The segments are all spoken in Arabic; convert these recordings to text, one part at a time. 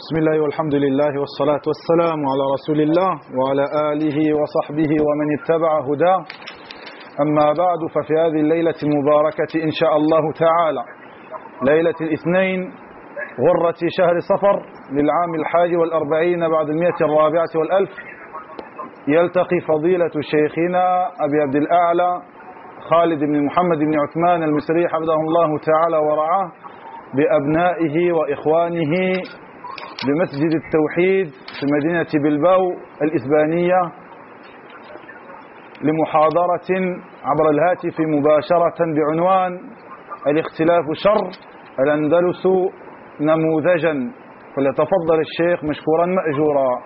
بسم الله والحمد لله والصلاة والسلام على رسول الله وعلى آله وصحبه ومن اتبع هداه. أما بعد، ففي هذه الليلة المباركة إن شاء الله تعالى، ليلة الاثنين غرة شهر صفر للعام 41 بعد 140 يلتقي فضيلة شيخنا أبي عبد الأعلى خالد بن محمد بن عثمان المصري حفظه الله تعالى ورعاه بأبنائه وإخوانه بمسجد التوحيد في مدينة بلباو الإسبانية لمحاضرة عبر الهاتف مباشرة بعنوان الاختلاف شر، الأندلس نموذجا. فليتفضل الشيخ مشكورا مأجورا.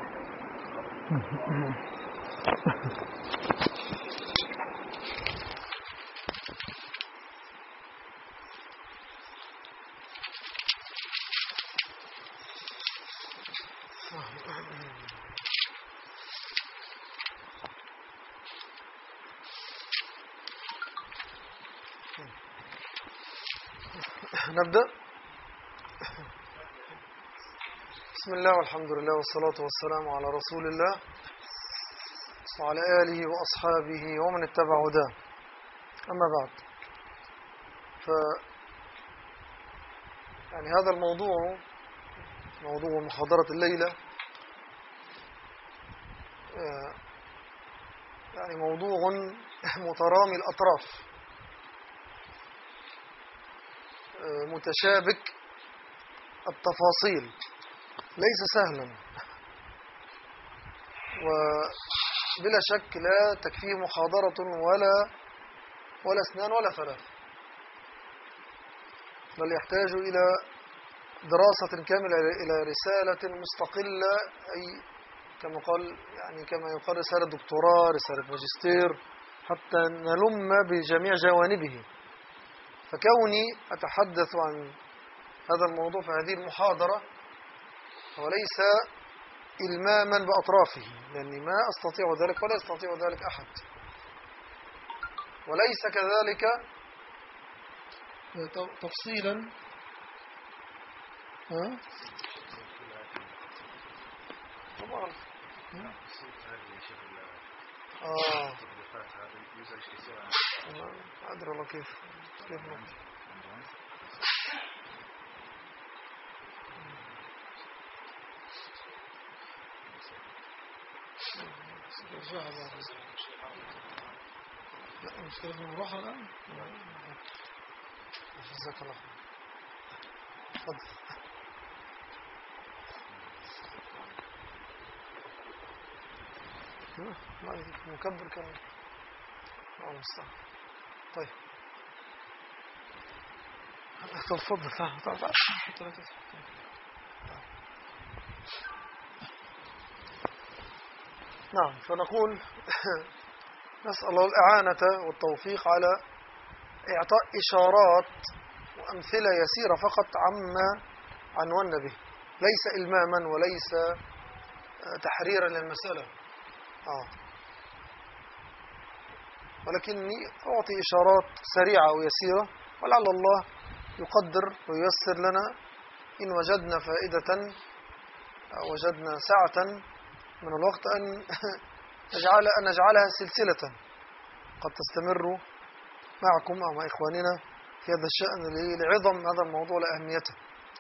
نبدأ. بسم الله والحمد لله والصلاة والسلام على رسول الله وعلى آله وأصحابه ومن اتبع هداه. أما بعد، يعني هذا الموضوع، موضوع محاضرة الليلة، يعني موضوع مترامي الأطراف، متشابك التفاصيل، ليس سهلا، وبلا شك لا تكفيه محاضرة ولا اثنان ولا ثلاث، بل يحتاج إلى دراسة كاملة، إلى رسالة مستقلة، أي كما قال، يعني كما يقال رسالة دكتوراه، رسالة ماجستير، حتى نلم بجميع جوانبه. فكوني أتحدث عن هذا الموضوع في هذه المحاضرة وليس إلماما بأطرافه، لأني ما أستطيع ذلك ولا يستطيع ذلك أحد، وليس كذلك تفصيلا طبعا. أدري والله كيف لا مشكلة في المروحة الآن. جزاك الله خير. تفضل. ما يديك مكبر كمان. مستعد. طيب تفضل. تعال. نعم، فنقول نسأل الله الإعانة والتوفيق على إعطاء إشارات وأمثلة يسيرة فقط عما عنونا به، ليس إلماما وليس تحريرا للمسألة، ولكني أعطي إشارات سريعة ويسيرة، ولعل الله يقدر وييسر لنا إن وجدنا فائدة أو وجدنا سعة من الوقت أن نجعلها سلسلة قد تستمر معكم أو مع إخواننا في هذا الشأن لعظم هذا الموضوع لأهميته.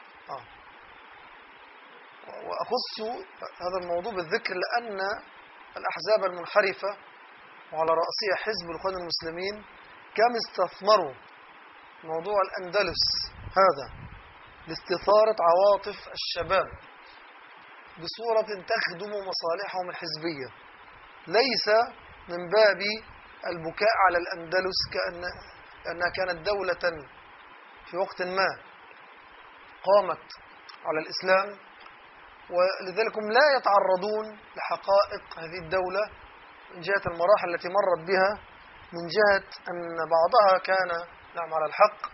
وأخص هذا الموضوع بالذكر لأن الأحزاب المنحرفة وعلى رأسها حزب الإخوان المسلمين كم استثمروا موضوع الأندلس هذا لاستثارة عواطف الشباب بصورة تخدم مصالحهم الحزبية، ليس من باب البكاء على الأندلس كأنها كانت دولة في وقت ما قامت على الإسلام، ولذلك هم لا يتعرضون لحقائق هذه الدولة من جهة المراحل التي مرت بها، من جهة أن بعضها كان نعم على الحق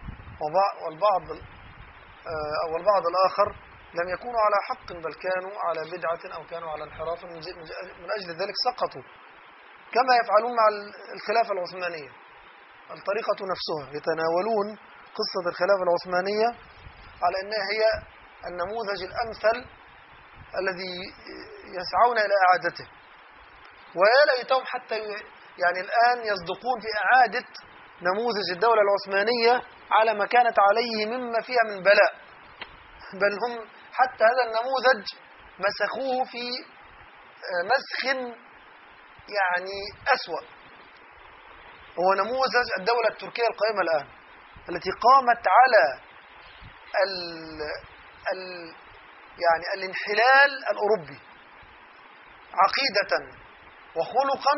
والبعض الآخر لم يكونوا على حق، بل كانوا على بدعة أو كانوا على انحراف، من أجل ذلك سقطوا، كما يفعلون مع الخلافة العثمانية. الطريقة نفسها، يتناولون قصة الخلافة العثمانية على أنها هي النموذج الأمثل الذي يسعون إلى إعادته. ويا ليتهم حتى يعني الآن يصدقون في إعادة نموذج الدولة العثمانية على ما كانت عليه مما فيها من بلاء، بل هم حتى هذا النموذج مسخوه في مسخ يعني أسوأ. هو نموذج الدولة التركية القائمة الآن، التي قامت على يعني الانحلال الأوروبي عقيدة وخلقا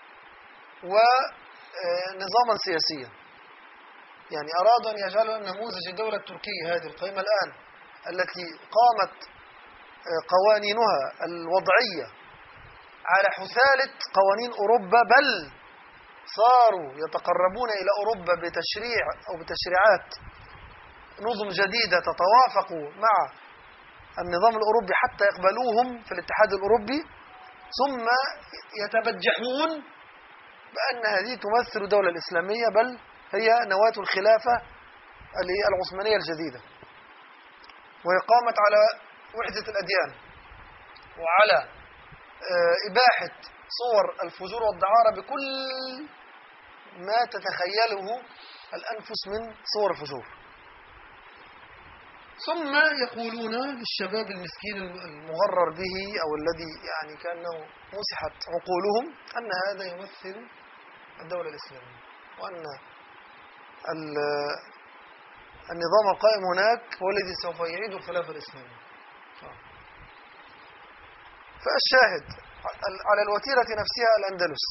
ونظاما سياسيا. يعني أرادوا أن يجعلوا نموذج الدولة التركية هذه القائمة الآن، التي قامت قوانينها الوضعية على حثالة قوانين أوروبا، بل صاروا يتقربون إلى أوروبا بتشريع أو بتشريعات نظم جديدة تتوافق مع النظام الأوروبي حتى يقبلوهم في الاتحاد الأوروبي، ثم يتبجحون بأن هذه تمثل الدولة الإسلامية، بل هي نواة الخلافة العثمانية الجديدة، وهي قامت على وحدة الأديان وعلى إباحة صور الفجور والدعارة بكل ما تتخيله الأنفس من صور الفجور. ثم يقولون للشباب المسكين المغرر به أو الذي يعني كأنه مسحت عقولهم أن هذا يمثل الدولة الإسلامية، وأن النظام القائم هناك هو الذي سوف يعيد الخلافة الإسلامية. فالشاهد على الوتيرة نفسها الأندلس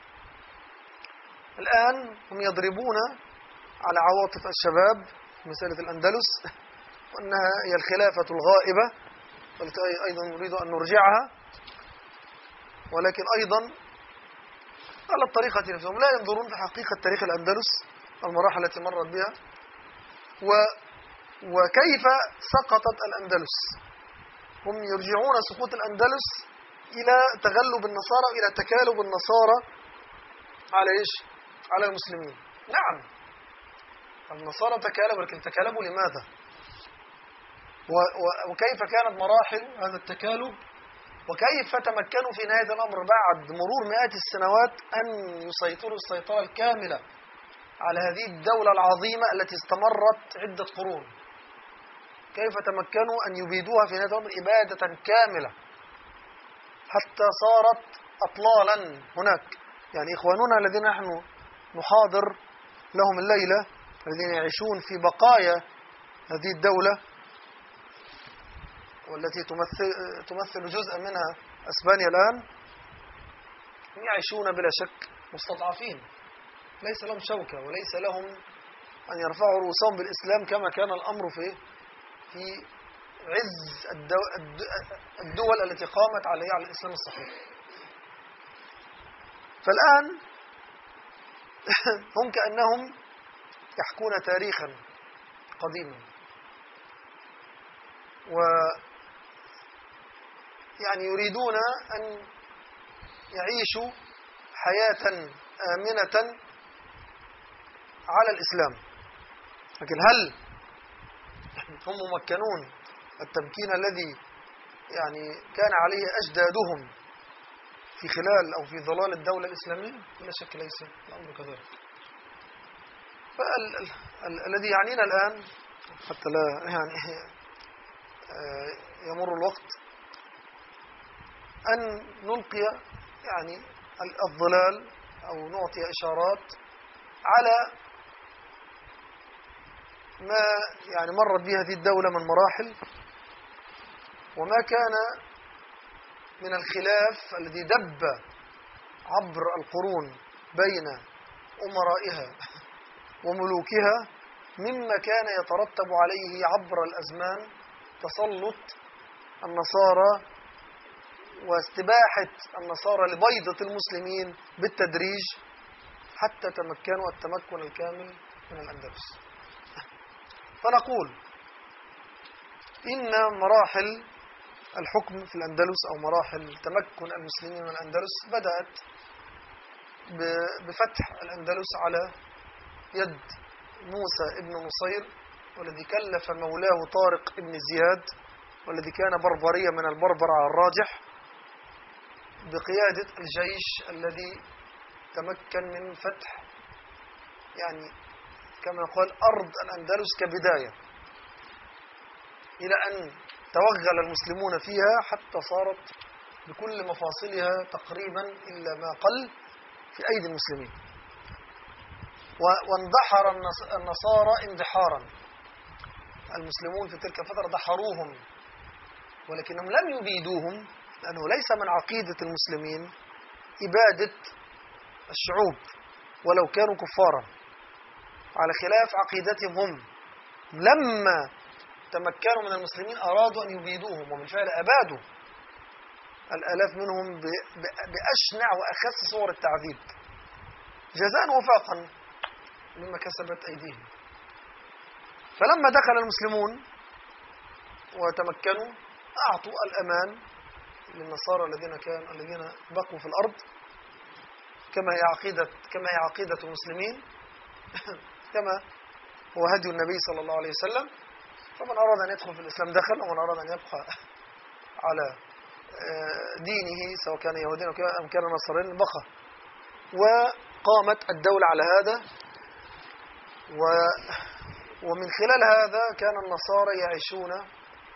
الآن هم يضربون على عواطف الشباب في مسألة الأندلس، وأنها هي الخلافة الغائبة والتي أيضا نريد أن نرجعها، ولكن أيضا على الطريقة نفسهم لا ينظرون في حقيقة تاريخ الأندلس، المراحل التي مرت بها وكيف سقطت الأندلس. هم يرجعون سقوط الأندلس إلى تغلب النصارى وإلى تكالب النصارى على إيش؟ على المسلمين. نعم النصارى تكالبوا، لكن تكالبوا لماذا؟ وكيف كانت مراحل هذا التكالب، وكيف تمكنوا في نهاية الأمر بعد مرور مئات السنوات أن يسيطروا السيطرة الكاملة على هذه الدولة العظيمة التي استمرت عدة قرون. كيف تمكنوا أن يبيدوها في نهاية الأمر إبادة كاملة حتى صارت أطلالا هناك. يعني إخواننا الذين نحن نحاضر لهم الليلة، الذين يعيشون في بقايا هذه الدولة والتي تمثل جزءا منها أسبانيا الآن، يعيشون بلا شك مستضعفين، ليس لهم شوكة وليس لهم أن يرفعوا رؤوسهم بالإسلام كما كان الأمر في عز الدول التي قامت على الإسلام الصحيح. فالآن هم كأنهم يحكون تاريخا قديما، يعني يريدون أن يعيشوا حياة آمنة على الإسلام. لكن هل هم ممكنون التمكين الذي يعني كان عليه أجدادهم في خلال أو في ظلال الدولة الإسلامية؟ لا شك ليس الأمر كذلك. فالذي يعنينا الآن حتى لا يعني يمر الوقت أن نلقي يعني الظلال أو نعطي إشارات على ما يعني مرت به هذه الدولة من مراحل، وما كان من الخلاف الذي دب عبر القرون بين أمرائها وملوكها، مما كان يترتب عليه عبر الأزمان تسلط النصارى واستباحة النصارى لبيضة المسلمين بالتدريج حتى تمكنوا التمكن الكامل من الأندلس. فنقول إن مراحل الحكم في الأندلس أو مراحل تمكن المسلمين من الأندلس بدأت بفتح الأندلس على يد موسى ابن نصير، والذي كلف مولاه طارق ابن زياد والذي كان بربرية من البربر على الراجح، بقيادة الجيش الذي تمكن من فتح يعني كما يقال أرض الأندلس كبداية، إلى أن توغل المسلمون فيها حتى صارت بكل مفاصلها تقريبا إلا ما قل في أيدي المسلمين. واندحر النصارى اندحارا. المسلمون في تلك الفترة دحروهم، ولكنهم لم يبيدوهم، لأنه ليس من عقيدة المسلمين إبادة الشعوب ولو كانوا كفارا، على خلاف عقيدتهم هم. لما تمكنوا من المسلمين أرادوا أن يبيدوهم، وبالفعل أبادوا الآلاف منهم بأشنع وأخس صور التعذيب جزاء وفاقا مما كسبت أيديهم. فلما دخل المسلمون وتمكنوا أعطوا الأمان للنصارى الذين بقوا في الأرض، كما هي عقيدة المسلمين كما هو هدي النبي صلى الله عليه وسلم. فمن أراد أن يدخل في الإسلام دخل، ومن أراد أن يبقى على دينه سواء كان يهوديا أو كان نصرانيا بقى. وقامت الدولة على هذا، ومن خلال هذا كان النصارى يعيشون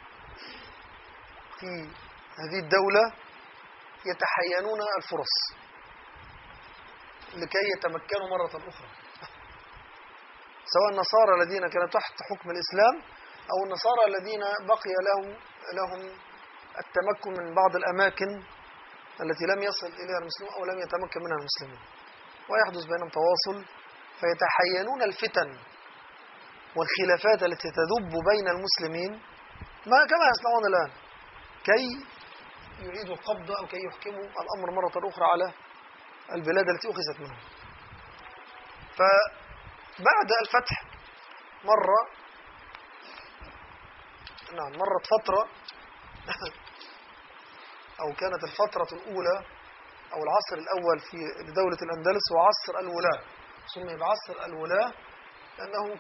في هذه الدولة يتحينون الفرص لكي يتمكنوا مرة أخرى، سواء النصارى الذين كانوا تحت حكم الإسلام أو النصارى الذين بقي لهم التمكن من بعض الأماكن التي لم يصل إليها المسلمون أو لم يتمكن منها المسلمون، ويحدث بينهم تواصل فيتحينون الفتن والخلافات التي تذب بين المسلمين كما يصنعون الآن، كي يعيدوا القبض أو كي يحكموا الأمر مرة أخرى على البلاد التي أخذت منهم. فبعد الفتح مرت فترة أو كانت الفترة الأولى أو العصر الأول في دولة الأندلس هو عصر الولاة. سمي بعصر الولاة لأنه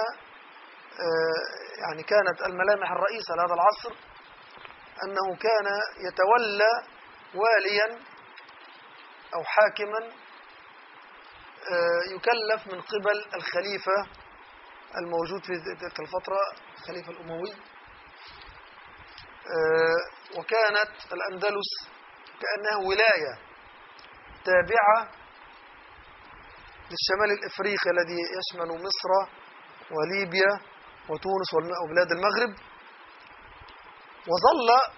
كانت الملامح الرئيسة لهذا العصر أنه كان يتولى واليا أو حاكما يكلف من قبل الخليفة الموجود في تلك الفترة، الخليفة الأموي. وكانت الأندلس كأنها ولاية تابعة للشمال الإفريقي الذي يشمل مصر وليبيا وتونس وبلاد المغرب. وظل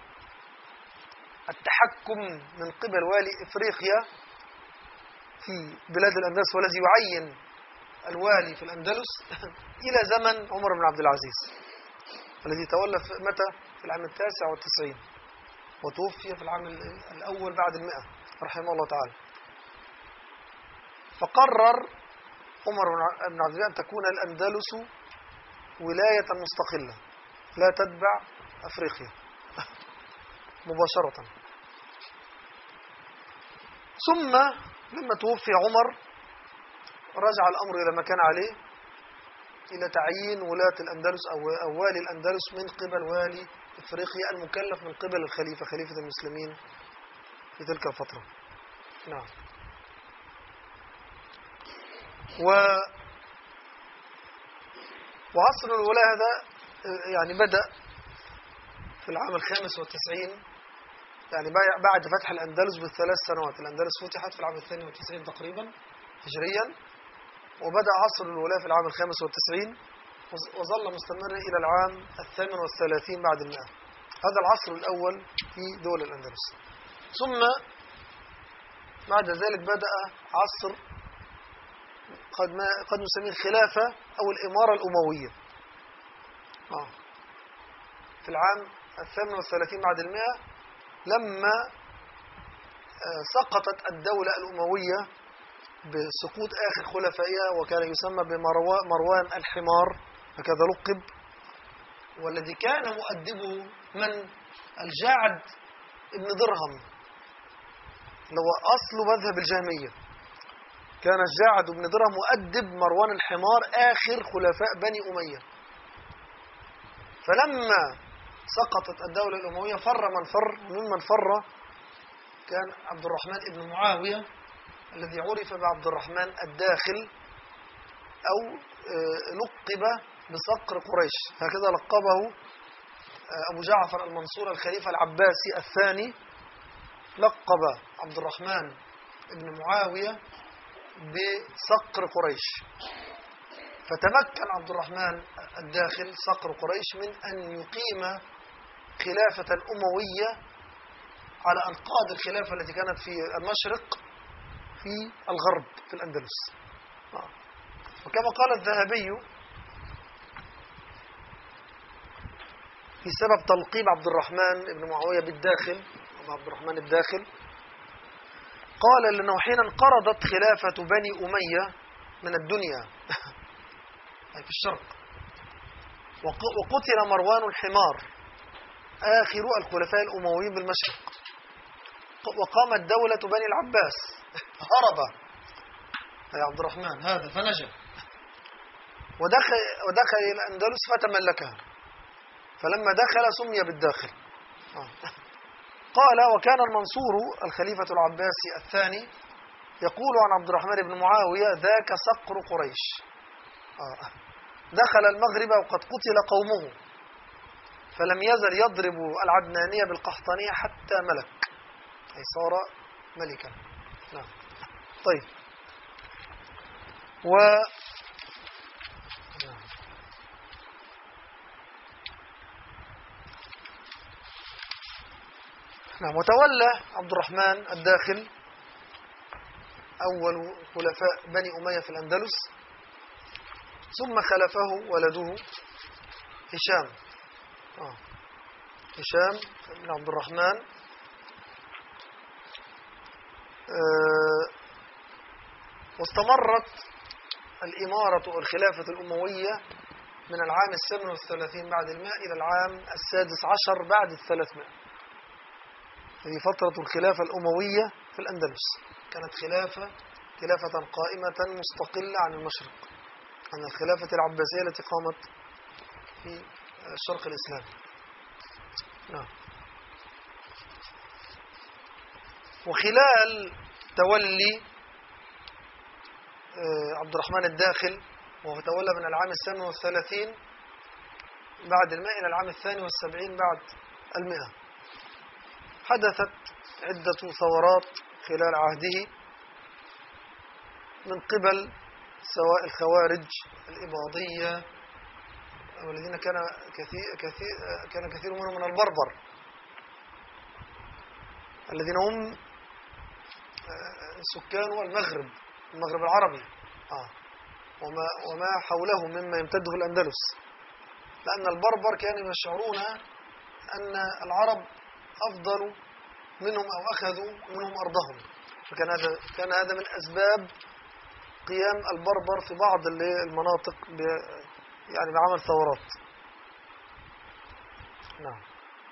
التحكم من قبل والي إفريقيا في بلاد الأندلس، والذي يعين الوالي في الأندلس إلى زمن عمر بن عبد العزيز الذي تولى متى؟ في العام 99، وتوفي في العام الأول بعد 100 رحمه الله تعالى. فقرر عمر بن عبد العزيز أن تكون الأندلس ولاية مستقلة لا تتبع أفريقيا مباشرة. ثم لما توفي عمر رجع الأمر إلى ما كان عليه، إلى تعيين ولاة الأندلس أو والي الأندلس من قبل والي إفريقيا المكلف من قبل الخليفة، خليفة المسلمين في تلك الفترة. نعم. وعصر الولاة هذا بدأ في العام 95، بعد فتح الأندلس ب3 سنوات. الأندلس فتحت في العام 92 تقريبا هجريا، وبدأ عصر الولاة في العام 95 وظل مستمرا إلى العام 38 بعد 100. هذا العصر الأول في دول الأندلس. ثم بعد ذلك بدأ عصر قد نسميه الخلافة أو الإمارة الأموية. في العام 38 بعد 100 لما سقطت الدولة الأموية بسقوط آخر خلفائها، وكان يسمى بمروان الحمار، هكذا لقب، والذي كان مؤدبه من الجعد ابن درهم، اللي هو أصل مذهب الجهمية. كان الجعد بن درهم مؤدب مروان الحمار آخر خلفاء بني أمية. فلما سقطت الدولة الأموية فر من فر، ممن فر كان عبد الرحمن بن معاوية الذي عرف بعبد الرحمن الداخل، أو لقب بصقر قريش، هكذا لقبه أبو جعفر المنصور الخليفة العباسي الثاني، لقب عبد الرحمن بن معاوية بصقر قريش. فتمكن عبد الرحمن الداخل صقر قريش من أن يقيم خلافة أموية على أنقاض الخلافة التي كانت في المشرق في الغرب في الأندلس. وكما قال الذهبي في سبب تلقيب عبد الرحمن بن معاوية بالداخل، عبد الرحمن الداخل، قال لأنه حين انقرضت خلافة بني أمية من الدنيا أي في الشرق، وقتل مروان الحمار آخر الخلفاء الأمويين بالمشرق، وقامت دولة بني العباس، هرب أي عبد الرحمن هذا فنجا ودخل إلى الأندلس فتملكها، فلما دخل سمي بالداخل. قال وكان المنصور الخليفة العباسي الثاني يقول عن عبد الرحمن بن معاوية ذاك صقر قريش، دخل المغرب وقد قتل قومه فلم يزل يضرب العدنانية بالقحطانية حتى ملك، أي صار ملكا. نعم. طيب. نعم. وتولى عبد الرحمن الداخل أول خلفاء بني أمية في الأندلس، ثم خلفه ولده هشام، هشام بن عبد الرحمن، واستمرت الإمارة والخلافة الأموية من العام 37 بعد 100 إلى العام 16 بعد 300. هذه فترة الخلافة الأموية في الأندلس، كانت خلافة قائمة مستقلة عن المشرق، عن الخلافة العباسية التي قامت في الشرق الإسلامي. نعم. وخلال تولي عبد الرحمن الداخل، وهو تولى من العام 38 بعد 100 إلى العام 72 بعد 100، حدثت عدة ثورات خلال عهده من قبل سواء الخوارج الإباضية والذين كان كثير منهم من البربر الذين هم سكان المغرب العربي وما حوله مما يمتد في الأندلس، لأن البربر كانوا يشعرون أن العرب أفضل منهم أو أخذوا منهم أرضهم، فكان هذا من أسباب قيام البربر في بعض المناطق يعني بعمل ثورات. نعم.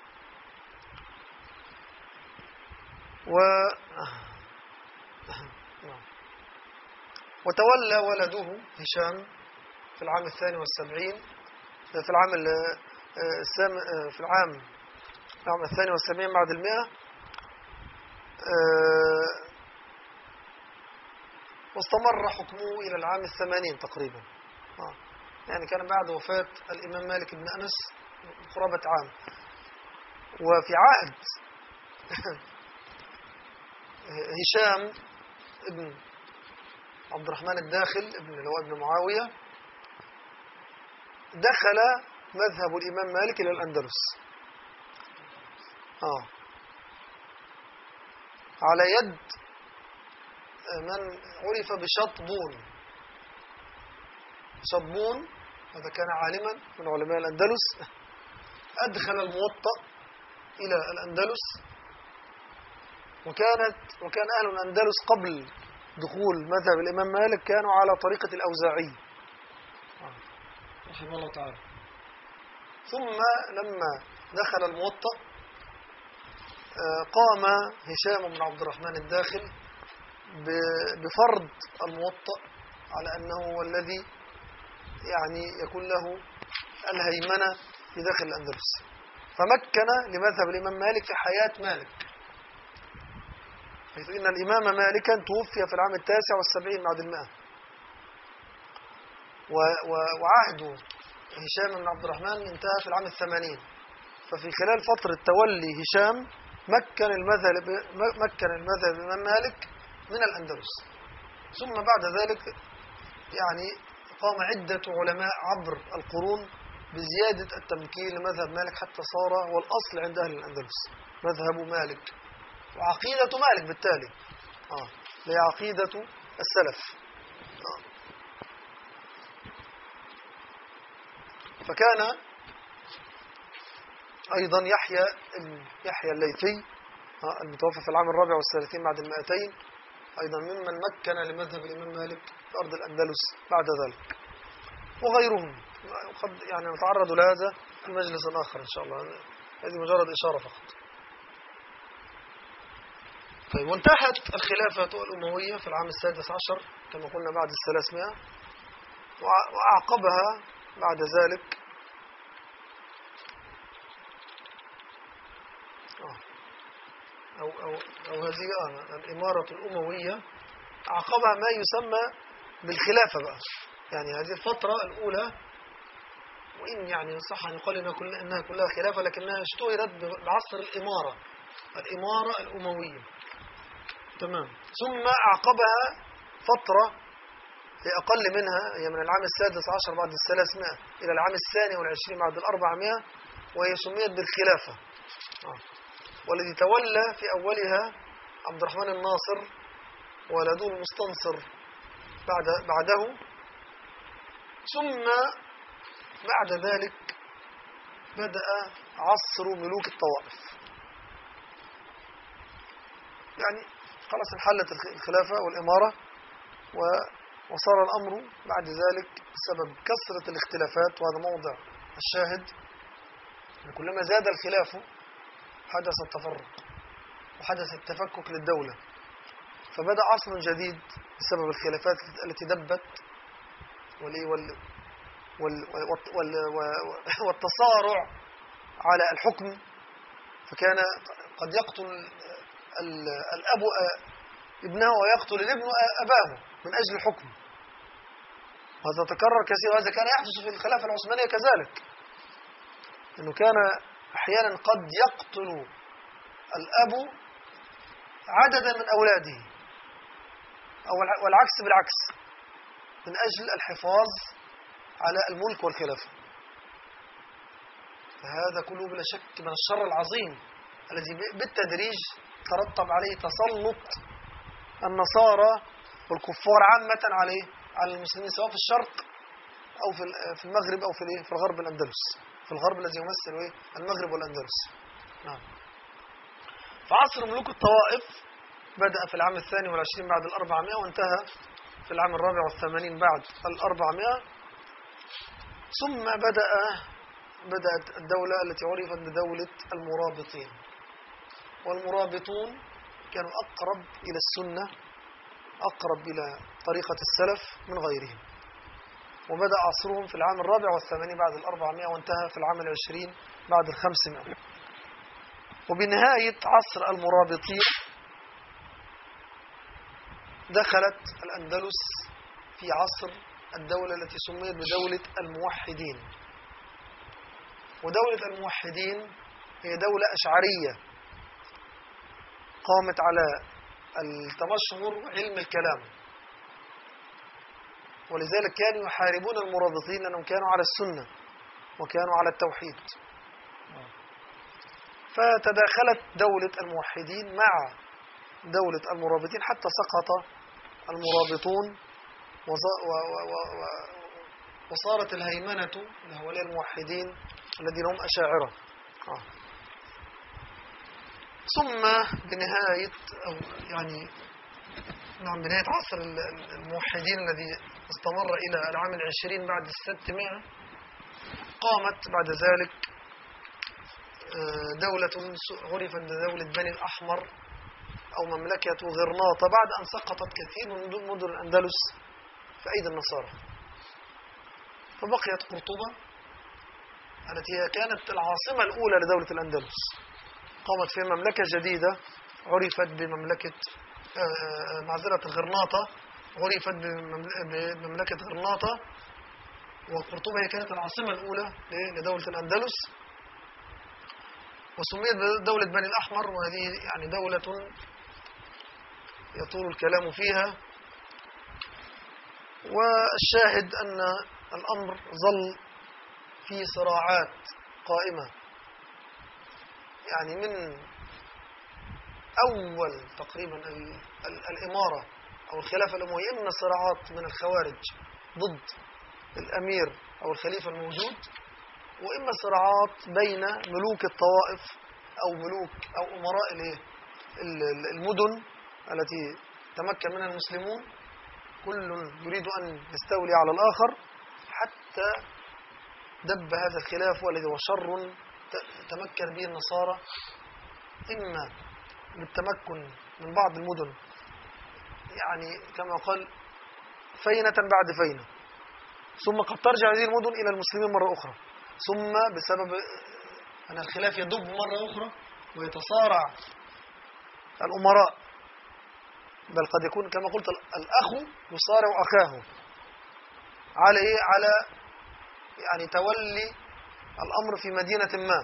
وتولى ولده هشام في العام 72 في العام 72 بعد 100، واستمر حكمه إلى العام 80 تقريبا، يعني كان بعد وفاة الإمام مالك بن أنس قرابة عام. وفي عهد هشام ابن عبد الرحمن الداخل ابن معاوية دخل مذهب الإمام مالك إلى الأندلس على يد من عرف بشطبون. شطبون هذا كان عالما من علماء الأندلس، أدخل الموطأ إلى الأندلس، وكان أهل الأندلس قبل دخول مذهب الإمام مالك كانوا على طريقة الأوزاعي رحمه الله تعالى. ثم لما دخل الموطأ قام هشام بن عبد الرحمن الداخل بفرض الموطأ على أنه هو الذي يعني يكون له الهيمنة في داخل الأندلس، فمكن لمذهب الإمام مالك في حياة مالك، حيث إن الإمام مالكا توفي في العام 79 بعد 100، وعهده هشام بن عبد الرحمن انتهى في العام 80. ففي خلال فترة تولي هشام مكن المذهب الإمام مالك من الأندلس. ثم بعد ذلك يعني قام عدة علماء عبر القرون بزيادة التمكين لمذهب مالك حتى صار هو الأصل عند أهل الأندلس، مذهب مالك وعقيدة مالك بالتالي هي عقيدة السلف. فكان أيضا يحيى الليثي المتوفى في العام 34 بعد 200 أيضا ممن مكن لمذهب الإمام مالك في أرض الأندلس بعد ذلك، وغيرهم قد يعني نتعرض لهذا في مجلس آخر إن شاء الله، هذه مجرد إشارة فقط. طيب، وانتهت الخلافة الأموية في العام 16 كما قلنا بعد 300، وأعقبها بعد ذلك أو هذه الإمارة الأموية أعقبها ما يسمى بالخلافة بقى، يعني هذه الفترة الأولى، وإن يعني صح أن يقال إنها كلها خلافة، لكنها اشتهرت بعصر الإمارة الأموية. تمام. ثم أعقبها فترة أقل منها، هي من العام 16 بعد 300 إلى العام 22 بعد 400، وهي سميت بالخلافة، والذي تولى في أولها عبد الرحمن الناصر ولده المستنصر بعده. ثم بعد ذلك بدأ عصر ملوك الطوائف، يعني خلاص انحلت الخلافة والإمارة، وصار الأمر بعد ذلك بسبب كثرة الاختلافات، وهذا موضع الشاهد، كلما زاد الخلاف حدث التفرق وحدث التفكك للدولة، فبدأ عصر جديد بسبب الخلافات التي دبت والتصارع على الحكم. فكان قد يقتل الأب ابنه ويقتل الابن أباه من أجل الحكم، وهذا تكرر كثيرا، وهذا كان يحدث في الخلافة العثمانية كذلك، أنه كان أحيانا قد يقتل الأب عددا من أولاده، والعكس بالعكس، من أجل الحفاظ على الملك والخلافة. فهذا كله بلا شك من الشر العظيم الذي بالتدريج ترتب عليه تسلط النصارى والكفار عامة على المسلمين، سواء في الشرق أو في المغرب أو في الغرب الأندلس، في الغرب الذي يمثل المغرب والأندلس. نعم. فعصر ملوك الطوائف بدأ في العام 22 بعد 400، وانتهى في العام 84 بعد 400. ثم بدأت الدولة التي عرفت بدولة المرابطين، والمرابطون كانوا أقرب إلى السنة، أقرب إلى طريقة السلف من غيرهم، وبدأ عصرهم في العام 84 بعد 400، وانتهى في العام 20 بعد 500. وبنهاية عصر المرابطين دخلت الأندلس في عصر الدولة التي سميت بدولة الموحدين. ودولة الموحدين هي دولة أشعرية قامت على التمشهر علم الكلام، ولذلك كانوا يحاربون المرابطين لأنهم كانوا على السنة وكانوا على التوحيد. فتداخلت دولة الموحدين مع دولة المرابطين حتى سقط المرابطون، وصارت الهيمنة لهؤلاء الموحدين الذين هم أشاعرة. ثم بنهاية بنهاية عصر الموحدين الذي استمر إلى العام 20 بعد 600، قامت بعد ذلك دولة عرفت بدولة بني الأحمر أو مملكة غرناطة، بعد أن سقطت كثير من مدن الأندلس في أيدي النصارى، فبقيت قرطبة التي هي كانت العاصمة الأولى لدولة الأندلس، قامت في مملكة جديدة عرفت بمملكة معذرة غرناطة، عرفت بمملكة غرناطة، وقرطبة هي كانت العاصمة الأولى لدولة الأندلس، وسميت دولة بني الأحمر، وهذه يعني دولة يطول الكلام فيها. والشاهد أن الأمر ظل في صراعات قائمة، يعني من أول تقريبا الإمارة أو الخلافة الأموية، إما صراعات من الخوارج ضد الأمير أو الخليفة الموجود، وإما صراعات بين ملوك الطوائف أو ملوك أو أمراء المدن التي تمكن منها المسلمون، كل يريد أن يستولي على الآخر، حتى دب هذا الخلاف والذي هو شر تمكن به النصارى، إما بالتمكن من بعض المدن، يعني كما قال فينة بعد فينة، ثم قد ترجع هذه المدن إلى المسلمين مرة أخرى، ثم بسبب أن الخلاف يدب مرة أخرى ويتصارع الأمراء، بل قد يكون كما قلت الأخ يصارع أخاه على إيه؟ على يعني تولي الأمر في مدينة ما،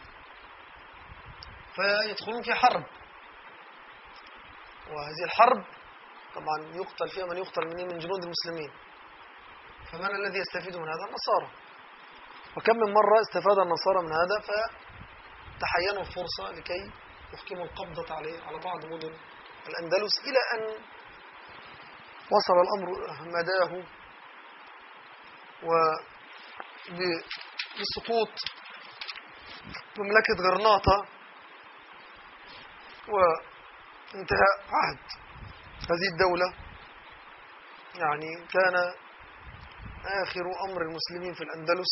فيدخلون في حرب، وهذه الحرب طبعا يقتل فيها من يقتل من جنود المسلمين، فمن الذي يستفيد من هذا؟ النصارى. وكم من مرة استفاد النصارى من هذا فتحينوا الفرصة لكي يحكموا القبضة على بعض مدن الأندلس، إلى أن وصل الأمر مداه وبسقوط مملكة غرناطة وانتهاء عهد هذه الدولة. يعني كان آخر أمر المسلمين في الأندلس،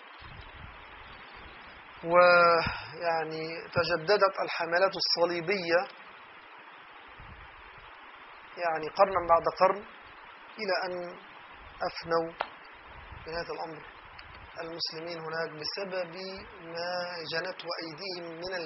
ويعني تجددت الحملات الصليبية يعني قرنا بعد قرن، إلى أن أفنوا في هذا الأمر المسلمين هناك بسبب ما جنته أيديهم من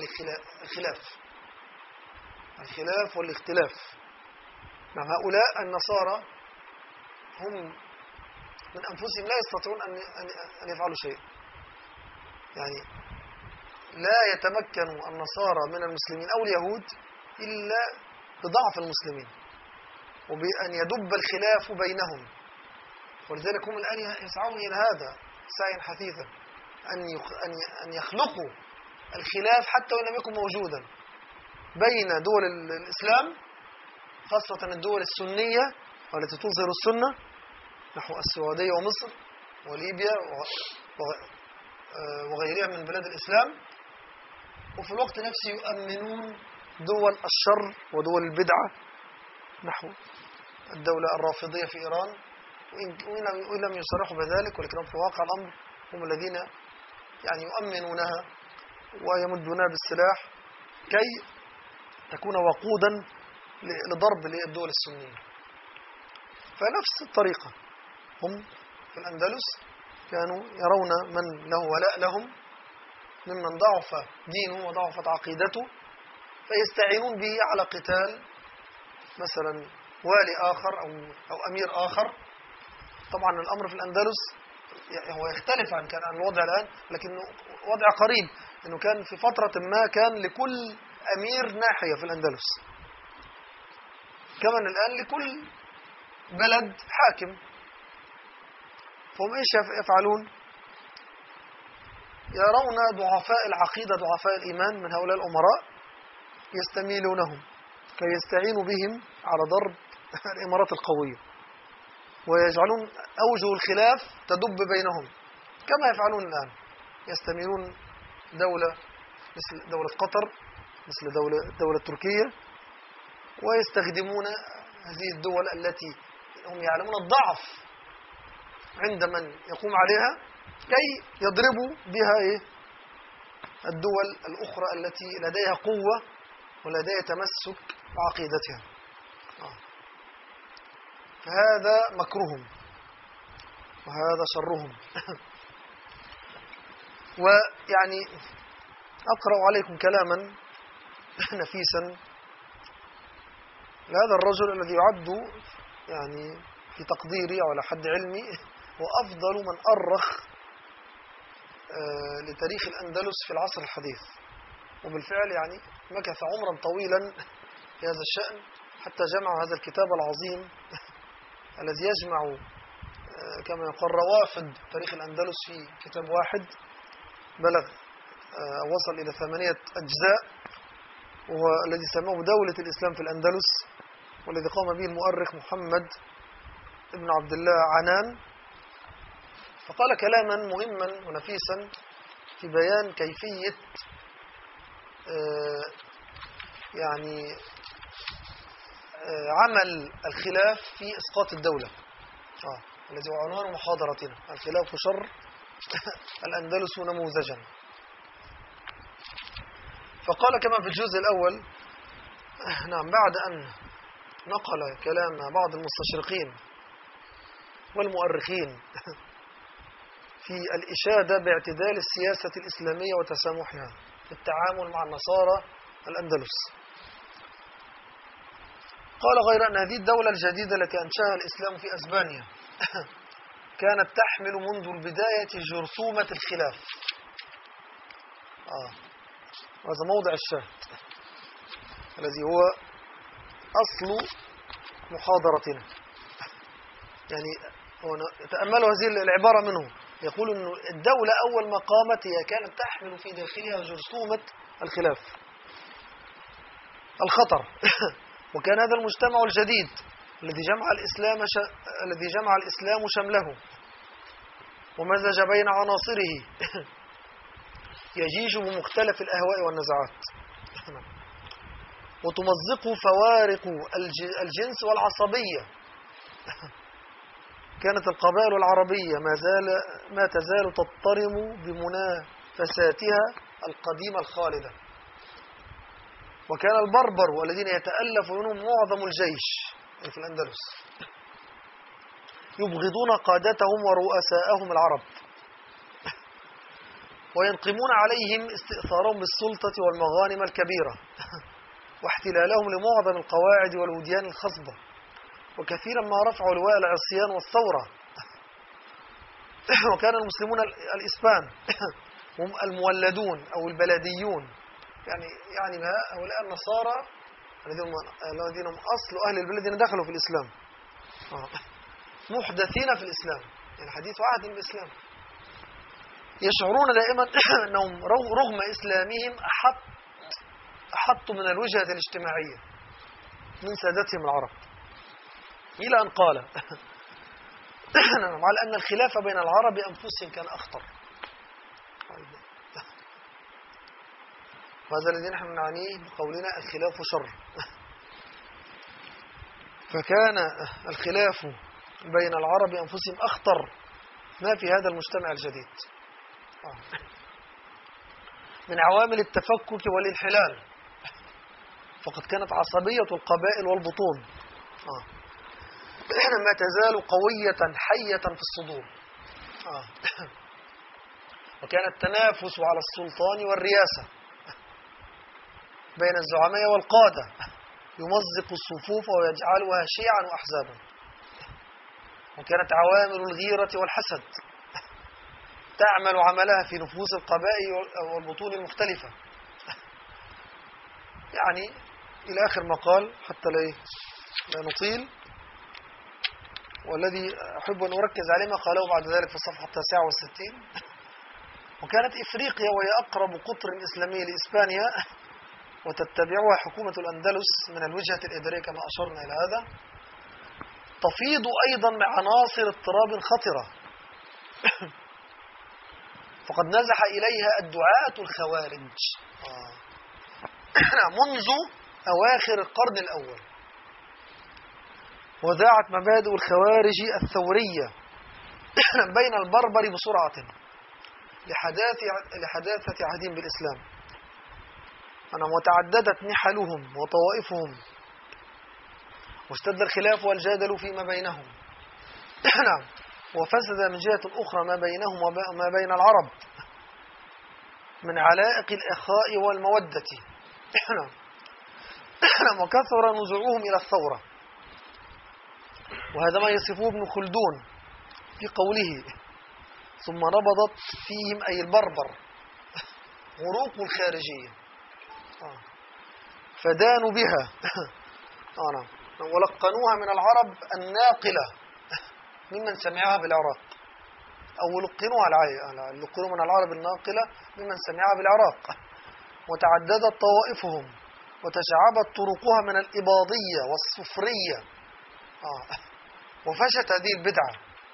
الخلاف والاختلاف. مع هؤلاء النصارى هم من أنفسهم لا يستطيعون أن يفعلوا شيء، يعني لا يتمكن النصارى من المسلمين أو اليهود إلا بضعف المسلمين وبأن يدب الخلاف بينهم، ولذلك هم الآن يسعون إلى هذا سعيا حثيثا، أن يخلقوا الخلاف حتى وإن لم يكن موجودا بين دول الإسلام، خاصة الدول السنية والتي تظهر السنة نحو السعودية ومصر وليبيا وغيرها من بلاد الإسلام، وفي الوقت نفسه يؤمنون دول الشر ودول البدعة نحو الدولة الرافضية في إيران، وإن لم يصرحوا بذلك، ولكنهم في واقع الأمر هم الذين يعني يؤمنونها ويمدونها بالسلاح كي تكون وقودا لضرب الدول السنية. فنفس الطريقة هم في الأندلس كانوا يرون من له ولاء لهم ممن ضعف دينه وضعفت عقيدته، فيستعينون به على قتال مثلا والي آخر أو أمير آخر. طبعا الأمر في الأندلس هو يختلف عن الوضع الآن، لكنه وضع قريب، أنه كان في فترة ما كان لكل أمير ناحية في الأندلس، كمان الآن لكل بلد حاكم. فهم إيش يفعلون؟ يرون ضعفاء العقيدة ضعفاء الإيمان من هؤلاء الأمراء، يستميلونهم كي يستعينوا بهم على ضرب الإمارات القوية، ويجعلون أوجه الخلاف تدب بينهم كما يفعلون الآن. يستميلون دولة مثل دولة قطر، مثل دولة تركيا، ويستخدمون هذه الدول التي هم يعلمون الضعف عند من يقوم عليها كي يضربوا بها الدول الأخرى التي لديها قوة ولديها تمسك بعقيدتها. فهذا مكرهم وهذا شرهم. ويعني أقرأ عليكم كلاما نفيسا لهذا الرجل الذي يعد يعني في تقديري أو على حد علمي هو أفضل من أرخ لتاريخ الأندلس في العصر الحديث، وبالفعل يعني مكث عمرا طويلا في هذا الشأن حتى جمع هذا الكتاب العظيم الذي يجمع كما يقال روافد تاريخ الأندلس في كتاب واحد بلغ وصل إلى 8 أجزاء، وهو الذي سماه دولة الإسلام في الأندلس، والذي قام به المؤرخ محمد ابن عبد الله عنان. فقال كلاما مهما ونفيسا في بيان كيفية يعني عمل الخلاف في إسقاط الدولة، الذي هو عنوان محاضرتنا: الخلاف شر الأندلس نموذجا. فقال كما في الجزء الأول، نعم، بعد أن نقل كلام بعض المستشرقين والمؤرخين في الإشادة باعتدال السياسة الإسلامية وتسامحها في التعامل مع النصارى الأندلس، قال غير أن هذه الدولة الجديدة التي أنشأها الإسلام في أسبانيا كانت تحمل منذ البداية جرثومة الخلاف. هذا موضع الشاهد الذي هو أصل محاضرتنا. يعني تأملوا هذه العبارة منه، يقول أن الدولة أول ما قامت هي كانت تحمل في داخلها جرثومة الخلاف الخطر وكان هذا المجتمع الجديد الذي جمع الإسلام شمله ومزج بين عناصره يجيش بمختلف الأهواء والنزعات وتمزقه فوارق الجنس والعصبية. كانت القبائل العربية ما تزال تضطرم بمنافساتها القديمة الخالدة، وكان البربر الذين يتألف منهم معظم الجيش في الأندلس يبغضون قادتهم ورؤساءهم العرب وينقمون عليهم استئثارهم بالسلطة والمغانم الكبيرة واحتلالهم لمعظم القواعد والوديان الخصبة، وكثيرا ما رفعوا لواء العصيان والثورة. وكان المسلمون الإسبان هم المولدون أو البلديون، يعني هؤلاء النصارى الذين هم أصل أهل البلد الذين دخلوا في الإسلام محدثين في الإسلام، يعني حديث عهد بالإسلام، يشعرون دائما أنهم رغم إسلامهم أحط من الوجهة الاجتماعية من سادتهم العرب، إلى أن قال على أن الخلاف بين العرب أنفسهم كان أخطر. وهذا الذي نحن نعنيه بقولنا الخلاف شر. فكان الخلاف بين العرب أنفسهم أخطر ما في هذا المجتمع الجديد من عوامل التفكك والانحلال، فقد كانت عصبية القبائل والبطون ما تزال قوية حية في الصدور، وكان التنافس على السلطان والرياسة بين الزعماء والقادة يمزق الصفوف ويجعلها شيعا وأحزابا، وكانت عوامل الغيرة والحسد تعمل عملها في نفوس القبائل والبطون المختلفة، يعني إلى آخر ما قال حتى لا نطيل. والذي أحب أن أركز عليه ما قاله بعد ذلك في الصفحة 69: وكانت إفريقيا وهي أقرب قطر إسلامي لإسبانيا وتتبعها حكومة الأندلس من الوجهة الإدارية كما أشرنا إلى هذا، تفيض أيضا مع عناصر اضطراب خطرة فقد نزح إليها الدعاة الخوارج منذ أواخر القرن الأول، وذاعت مبادئ الخوارج الثورية بين البربر بسرعة لحداثة عهدهم بالإسلام، وتعددت نحلهم وطوائفهم واشتد الخلاف والجدل فيما بينهم وفسد من جهة أخرى ما بينهم وما بين العرب، من علائق الإخاء والمودة. وكثر نزوعهم إلى الثورة. وهذا ما يصفه ابن خلدون في قوله: ثم نبضت فيهم أي البربر عروق الخارجية فدانوا بها ولقنوها من العرب الناقلة ممن سمعها بالعراق، أو لقنوا من العرب الناقلة ممن سمعها بالعراق. وتعددت طوائفهم وتشعبت طرقها من الإباضية والصفرية. وفشت هذه البدعة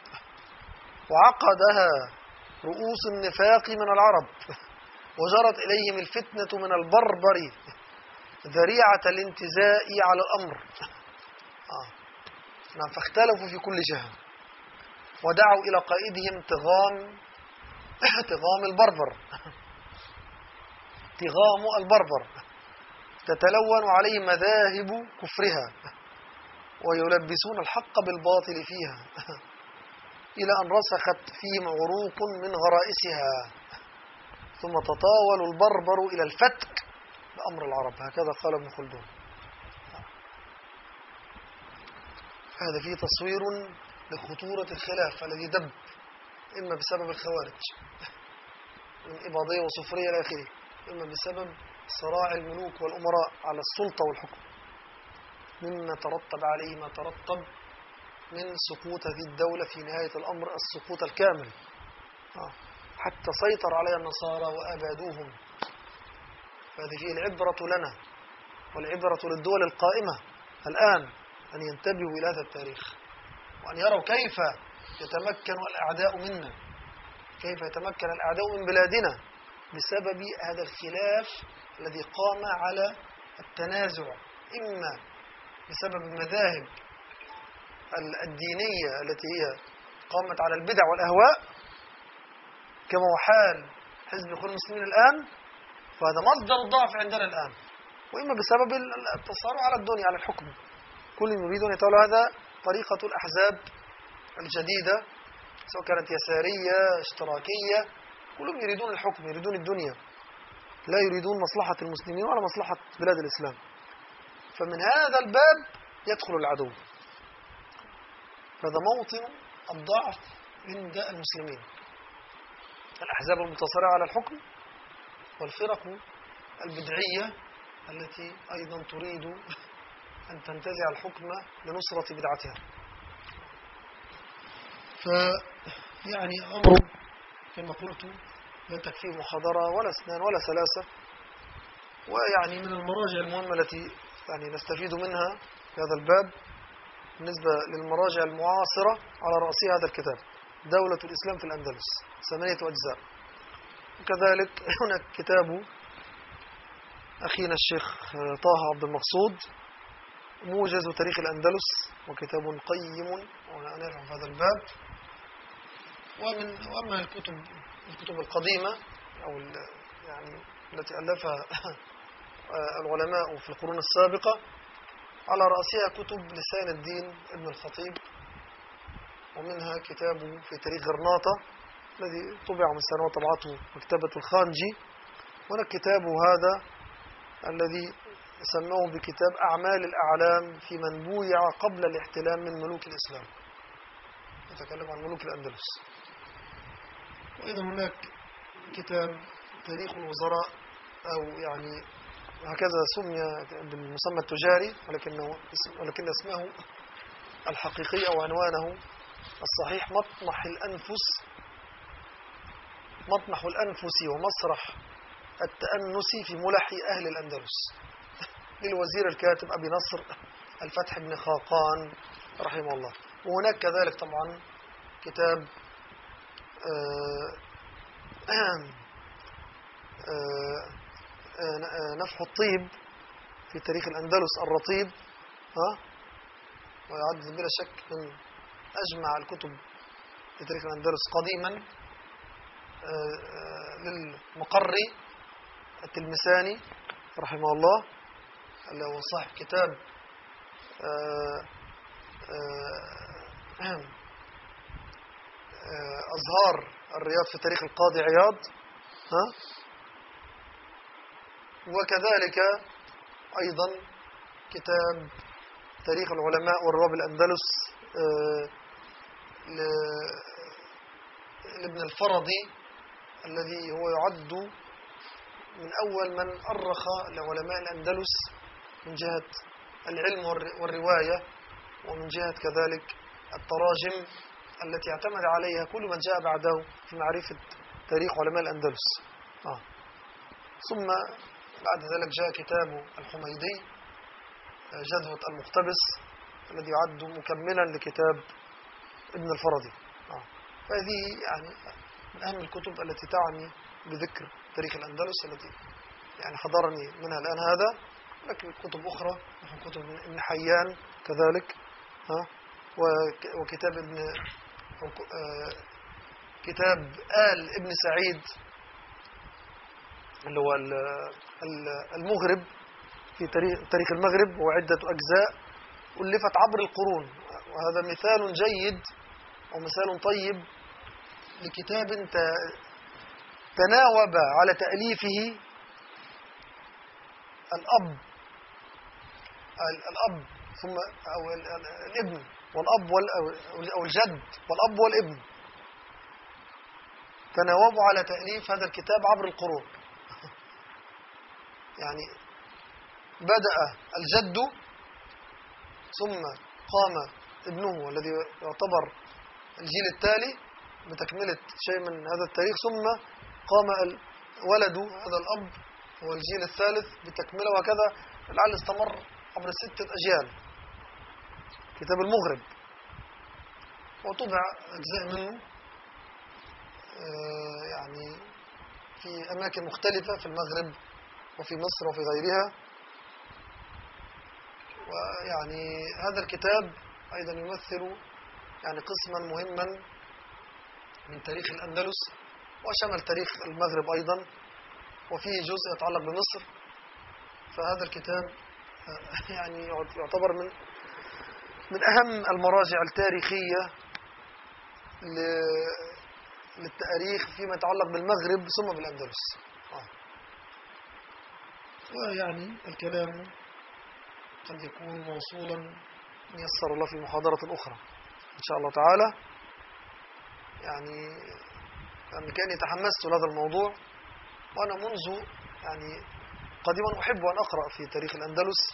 وعقدها رؤوس النفاق من العرب، وجرت إليهم الفتنة من البربر ذريعة الانتزاء على الأمر. فاختلفوا في كل جهة ودعوا إلى قائدهم تغام البربر، تغام البربر تتلون عليه مذاهب كفرها ويلبسون الحق بالباطل فيها، إلى أن رسخت فيهم عروق من غرائسها، ثم تطاول البربر إلى الفتك بأمر العرب. هكذا قال ابن خلدون. هذا فيه تصوير لخطورة الخلاف الذي دب إما بسبب الخوارج من إباضية وصفرية إلى آخره، إما بسبب صراع الملوك والأمراء على السلطة والحكم، مما ترتب عليه ما ترتب من سقوط هذه الدولة في نهاية الأمر السقوط الكامل، حتى سيطر عليها النصارى وأبادوهم. فهذه فيه العبرة لنا والعبرة للدول القائمة الآن أن ينتبهوا إلى هذا التاريخ، وأن يروا كيف يتمكن الأعداء منا، كيف يتمكن الأعداء من بلادنا بسبب هذا الخلاف الذي قام على التنازع، إما بسبب المذاهب الدينية التي هي قامت على البدع والأهواء كما هو حال حزب الإخوان المسلمين الآن، فهذا مصدر الضعف عندنا الآن، وإما بسبب التصارع على الدنيا على الحكم. كل يريد أن يتولى هذا طريقة الأحزاب الجديدة، سواء كانت يسارية اشتراكية، كلهم يريدون الحكم، يريدون الدنيا، لا يريدون مصلحة المسلمين ولا مصلحة بلاد الإسلام. فمن هذا الباب يدخل العدو. هذا موطن الضعف عند المسلمين، الأحزاب المتصارعة على الحكم والفرق البدعية التي أيضا تريد أن تنتزع الحكم لنصرة بدعتها. فيعني أمر كما قلت لا تكفيه محاضرة ولا اثنان ولا ثلاثة. ويعني من المراجع المهمة التي يعني نستفيد منها في هذا الباب بالنسبة للمراجع المعاصرة على رأسها هذا الكتاب دولة الإسلام في الأندلس 8 أجزاء. وكذلك هناك كتاب أخينا الشيخ طه عبد المقصود موجز تاريخ الأندلس، وكتاب قيم ونافع في هذا الباب. وأما الكتب القديمة أو يعني التي ألفها العلماء في القرون السابقة، على رأسها كتب لسان الدين ابن الخطيب، ومنها كتابه في تاريخ غرناطة الذي طبع من سنوات طبعته مكتبة الخانجي، وهناك كتابه هذا الذي سموه بكتاب أعمال الأعلام في من بويع قبل الاحتلال من ملوك الإسلام، نتكلم عن ملوك الأندلس. وأيضا هناك كتاب تاريخ الوزراء، أو يعني هكذا سمي بالمسمى التجاري، ولكن اسمه الحقيقي أو عنوانه الصحيح مطمح الأنفس ومسرح التأنس في ملح أهل الأندلس، للوزير الكاتب أبي نصر الفتح بن خاقان رحمه الله. وهناك كذلك طبعا كتاب نفح الطيب في تاريخ الأندلس الرطيب، ويعد بلا شك من أجمع الكتب في تاريخ الأندلس قديما، للمقري التلمساني رحمه الله، اللي هو صاحب كتاب أزهار الرياض في تاريخ القاضي عياض، وكذلك أيضا كتاب تاريخ العلماء والرواب الأندلس لابن الفرضي، الذي هو يعد من أول من أرخ لعلماء الأندلس من جهة العلم والرواية، ومن جهة كذلك التراجم التي اعتمد عليها كل من جاء بعده في معرفة تاريخ علماء الأندلس. ثم بعد ذلك جاء كتاب الحميدي جدوة المقتبس، الذي يعد مكملا لكتاب ابن الفرضي. فهذه يعني من أهم الكتب التي تعني بذكر تاريخ الأندلس، التي يعني حضرني منها الآن هذا، لكن كتب أخرى مثل كتب ابن حيان كذلك، وكتاب كتاب آل ابن سعيد اللي هو المغرب في تاريخ المغرب، وعدة أجزاء ألفت عبر القرون. وهذا مثال جيد ومثال طيب لكتاب تناوب على تأليفه الأب ثم أو الابن والأب أو الجد والأب والابن، تناوبوا على تأليف هذا الكتاب عبر القرون. يعني بدأ الجد ثم قام ابنه الذي يعتبر الجيل التالي بتكملة شيء من هذا التاريخ، ثم قام ولد هذا الأب هو الجيل الثالث بتكمله، وكذا لعل استمر عبر 6 أجيال كتاب المغرب. وطبع أجزاء منه يعني في أماكن مختلفة في المغرب وفي مصر وفي غيرها. ويعني هذا الكتاب أيضا يمثل يعني قسما مهما من تاريخ الأندلس، وشمل تاريخ المغرب أيضا، وفيه جزء يتعلق بمصر. فهذا الكتاب يعني يعتبر من أهم المراجع التاريخية للتاريخ فيما يتعلق بالمغرب ثم بالأندلس. ويعني الكلام قد يكون موصولا يسر الله في محاضرة أخرى إن شاء الله تعالى. يعني كأني تحمست لهذا الموضوع، وأنا منذ يعني قديما أحب أن أقرأ في تاريخ الأندلس،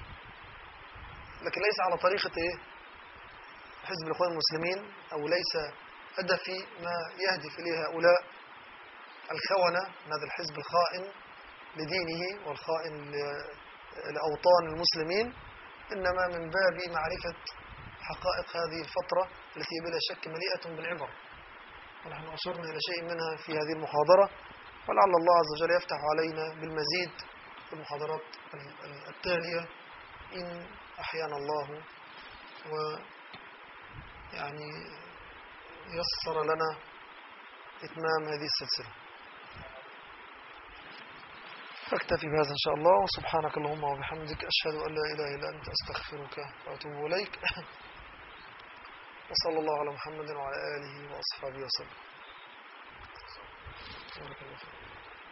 لكن ليس على طريقة حزب الإخوان المسلمين، أو ليس هدفي ما يهدف إليه هؤلاء الخونة من هذا الحزب الخائن لدينه والخائن لأوطان المسلمين، إنما من باب معرفة حقائق هذه الفترة التي بلا شك مليئة بالعبر، ونحن أشرنا إلى شيء منها في هذه المحاضرة، ولعل الله عز وجل يفتح علينا بالمزيد في المحاضرات التالية إن أحيانا الله ويعني يسر لنا إتمام هذه السلسلة. فاكتفي بهذا إن شاء الله، وسبحانك اللهم وبحمدك أشهد أن لا إله إلا أنت أستغفرك وأتوب إليك. وصلى الله على محمد وعلى آله وأصحابه وسلم. بارك الله فيك.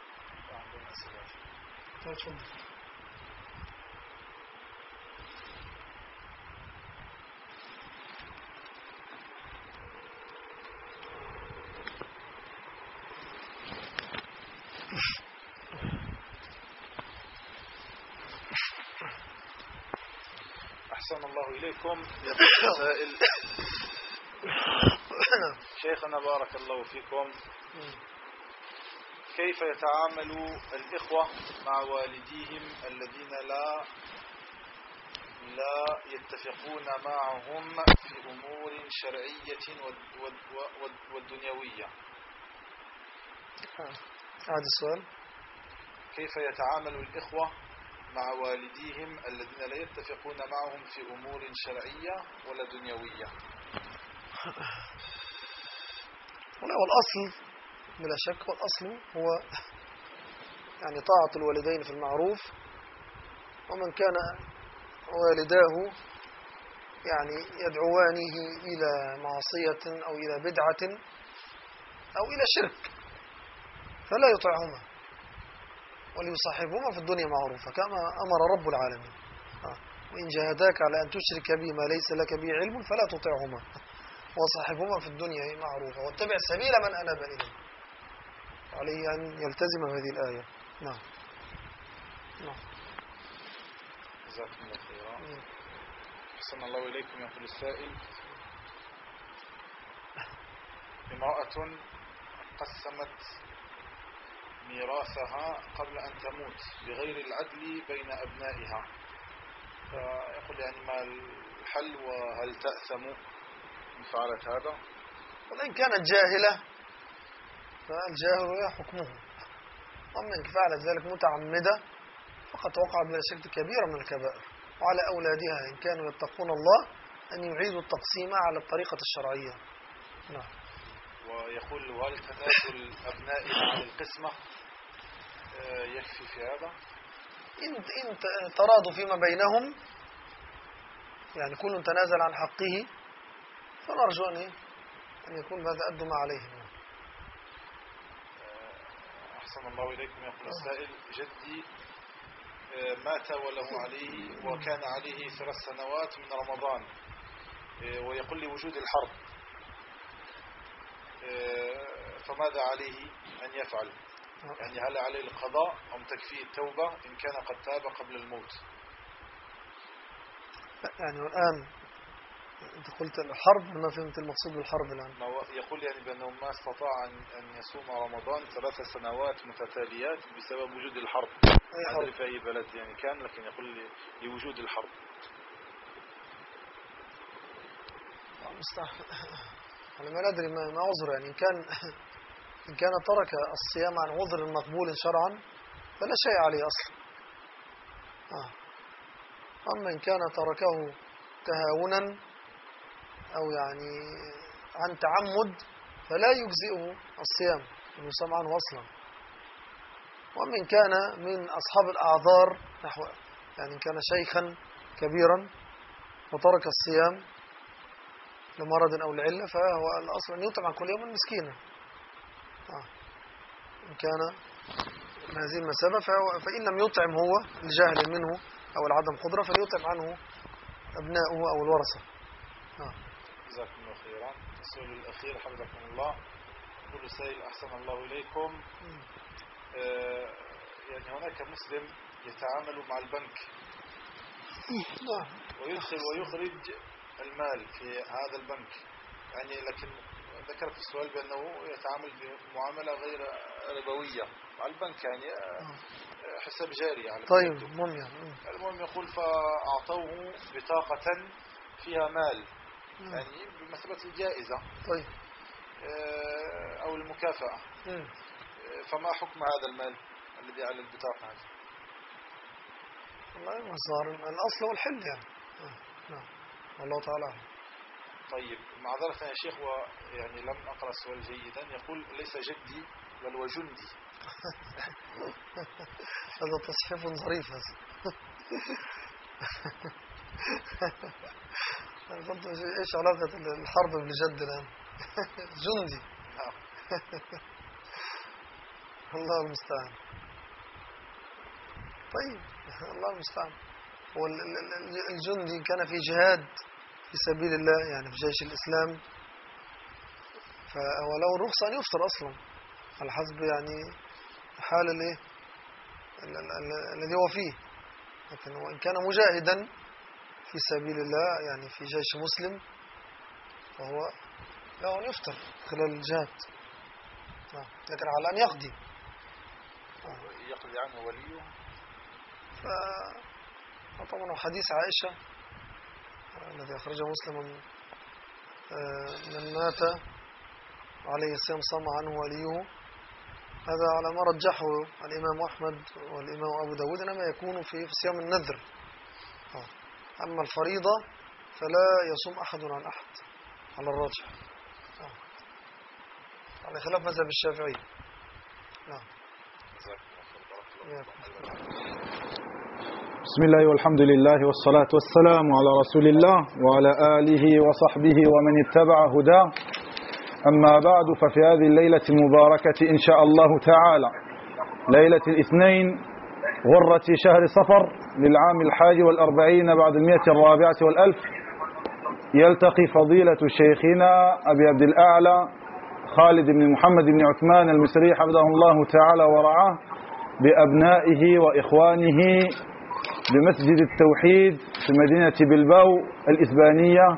تفضل. أحسن الله إليكم. سائل شيخنا بارك الله فيكم، كيف يتعامل الإخوة مع والديهم الذين لا يتفقون معهم في أمور شرعية والدنيوية؟ هذا السؤال. كيف يتعامل الإخوة مع والديهم الذين لا يتفقون معهم في أمور شرعية ولا دنيوية؟ والأصل بلا شك، والأصل هو يعني طاعة الوالدين في المعروف، ومن كان والداه يعني يدعوانه إلى معصية أو إلى بدعة أو إلى شرك فلا يطيعهما، وليصاحبهما في الدنيا معروفة كما أمر رب العالمين. وإن جاهداك على أن تشرك بي ما ليس لك به علم فلا تطعهما وصاحبهما في الدنيا معروفة واتبع سبيل من أناب إليه. عليه أن يلتزم هذه الآية. نعم. جزاكم الله خيرا. أحسن الله إليكم. يقول السائل: امرأة قسمت ميراثها قبل أن تموت بغير العدل بين أبنائها، فيقول يعني ما الحل وهل تأثم إن فعلت هذا؟ وإن كانت جاهلة فالجاهل حكمه، ومن فعلت ذلك متعمدة فقد وقع بلا شك كبيرة من الكبائر. وعلى أولادها إن كانوا يتقون الله أن يعيدوا التقسيم على الطريقة الشرعية. نعم. ويقول: وهل تنازل أبنائها عن القسمة يكفي في هذا؟ إن تراضوا فيما بينهم، يعني كل تنازل عن حقه، فنرجو أن يكون هذا أدوا ما عليهم. أحسن الله إليكم. يقول السائل: جدي مات وله عليه وكان عليه 3 سنوات من رمضان، ويقول لي وجود الحرب، فماذا عليه أن يفعل؟ يعني هل عليه القضاء أم تكفيه التوبة إن كان قد تاب قبل الموت؟ يعني الآن أنت قلت الحرب، ما فهمت المقصود بالحرب الآن؟ يقول يعني بأنه ما استطاع أن يصوم رمضان 3 سنوات متتاليات بسبب وجود الحرب. ما أدري في أي بلد يعني كان، لكن يقول لوجود الحرب. أنا ما ندري ما عذر، يعني إن كان ترك الصيام عن عذر مقبول شرعا فلا شيء عليه أصلا. أما إن كان تركه تهاونا أو يعني عن تعمد فلا يجزئه الصيام، يصام عنه أصلا. ومن كان من أصحاب الأعذار نحو يعني كان شيخا كبيرا وترك الصيام لمرض أو لعلة، فهو الأصل أن يطعم كل يوم مسكينا. إن كان هذه المسألة فإن لم يطعم هو الجاهل منه أو العدم قدرة فليطعم عنه أبناؤه أو الورثة. جزاكم الله خيرا. السؤال الأخير حفظكم الله. يقول السائل: أحسن الله إليكم، يعني هناك مسلم يتعامل مع البنك ويدخل ويخرج المال في هذا البنك، يعني لكن ذكر في السؤال بأنه يتعامل بمعاملة غير ربوية مع البنك، يعني حساب جاري على طيب المهم يقول: فأعطوه بطاقة فيها مال يعني بمثابة الجائزة طيب أو المكافأة، فما حكم هذا المال الذي على البطاقة هذه؟ والله صار الأصل هو الحل يعني. نعم والله تعالى. طيب معذرة يا شيخ، ويعني لم أقرأ السؤال جيدا. يقول: ليس جدي بل وجندي. هذا تصحيف ظريف هذا. قلت ايش علاقة الحرب بالجد الآن؟ جندي. الله المستعان. طيب الله المستعان. هو الجندي كان في جهاد في سبيل الله، يعني في جيش الإسلام، فهو له رخصة أن يفطر أصلا على حسب يعني حال الذي هو فيه. لكن وإن كان مجاهدا في سبيل الله يعني في جيش مسلم فهو له أن يفطر خلال الجهاد، لكن على أن يقضي عنه وليه. فطبعا حديث عائشة الذي أخرجه مسلم: من مات عليه الصيام صام عنه وليه. هذا على ما رجحه الإمام أحمد والإمام أبو داود، إنما يكون في صيام النذر. أما الفريضة فلا يصوم أحد عن أحد على الراجح، على خلاف مذهب الشافعي. بسم الله والحمد لله والصلاة والسلام على رسول الله وعلى آله وصحبه ومن اتبع هداه. أما بعد، ففي هذه الليلة المباركة إن شاء الله تعالى، ليلة الاثنين غرة شهر صفر للعام 41 بعد 140 و1000 يلتقي فضيلة شيخنا أبي عبد الأعلى خالد بن محمد بن عثمان المصري حفظه الله تعالى ورعاه بأبنائه وإخوانه بمسجد التوحيد في مدينة بلباو الإسبانية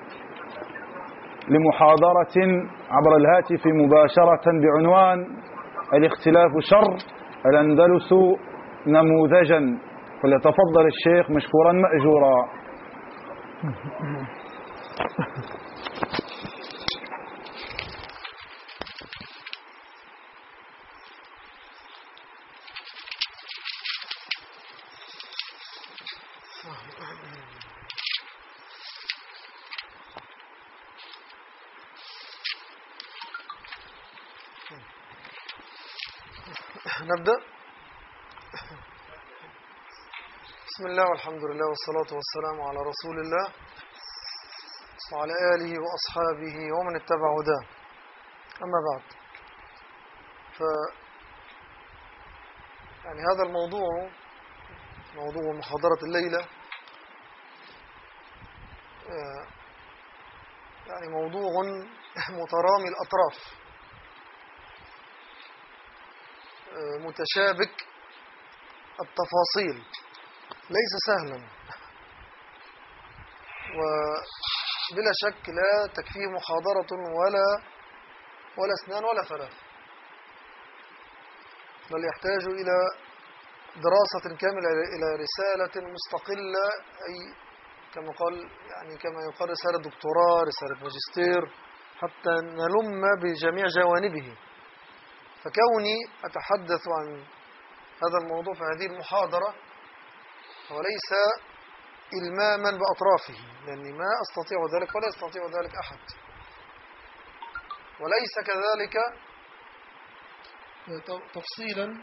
لمحاضرة عبر الهاتف مباشرة بعنوان الاختلاف شر، الأندلس نموذجا. فليتفضل الشيخ مشكورا مأجورا. نبدأ. بسم الله والحمد لله والصلاة والسلام على رسول الله وعلى آله وأصحابه ومن اتبع هداه. أما بعد، يعني هذا الموضوع، موضوع محاضرة الليلة، يعني موضوع مترامي الأطراف، متشابك التفاصيل، ليس سهلا، وبلا شك لا تكفيه محاضرة ولا اثنان ولا ثلاث، بل يحتاج إلى دراسة كاملة، إلى رسالة مستقلة، أي كما قال، يعني كما يقال رسالة دكتوراه، رسالة ماجستير، حتى نلم بجميع جوانبه. فكوني أتحدث عن هذا الموضوع في هذه المحاضرة وليس إلماما بأطرافه، لأني ما أستطيع ذلك ولا يستطيع ذلك أحد، وليس كذلك تفصيلا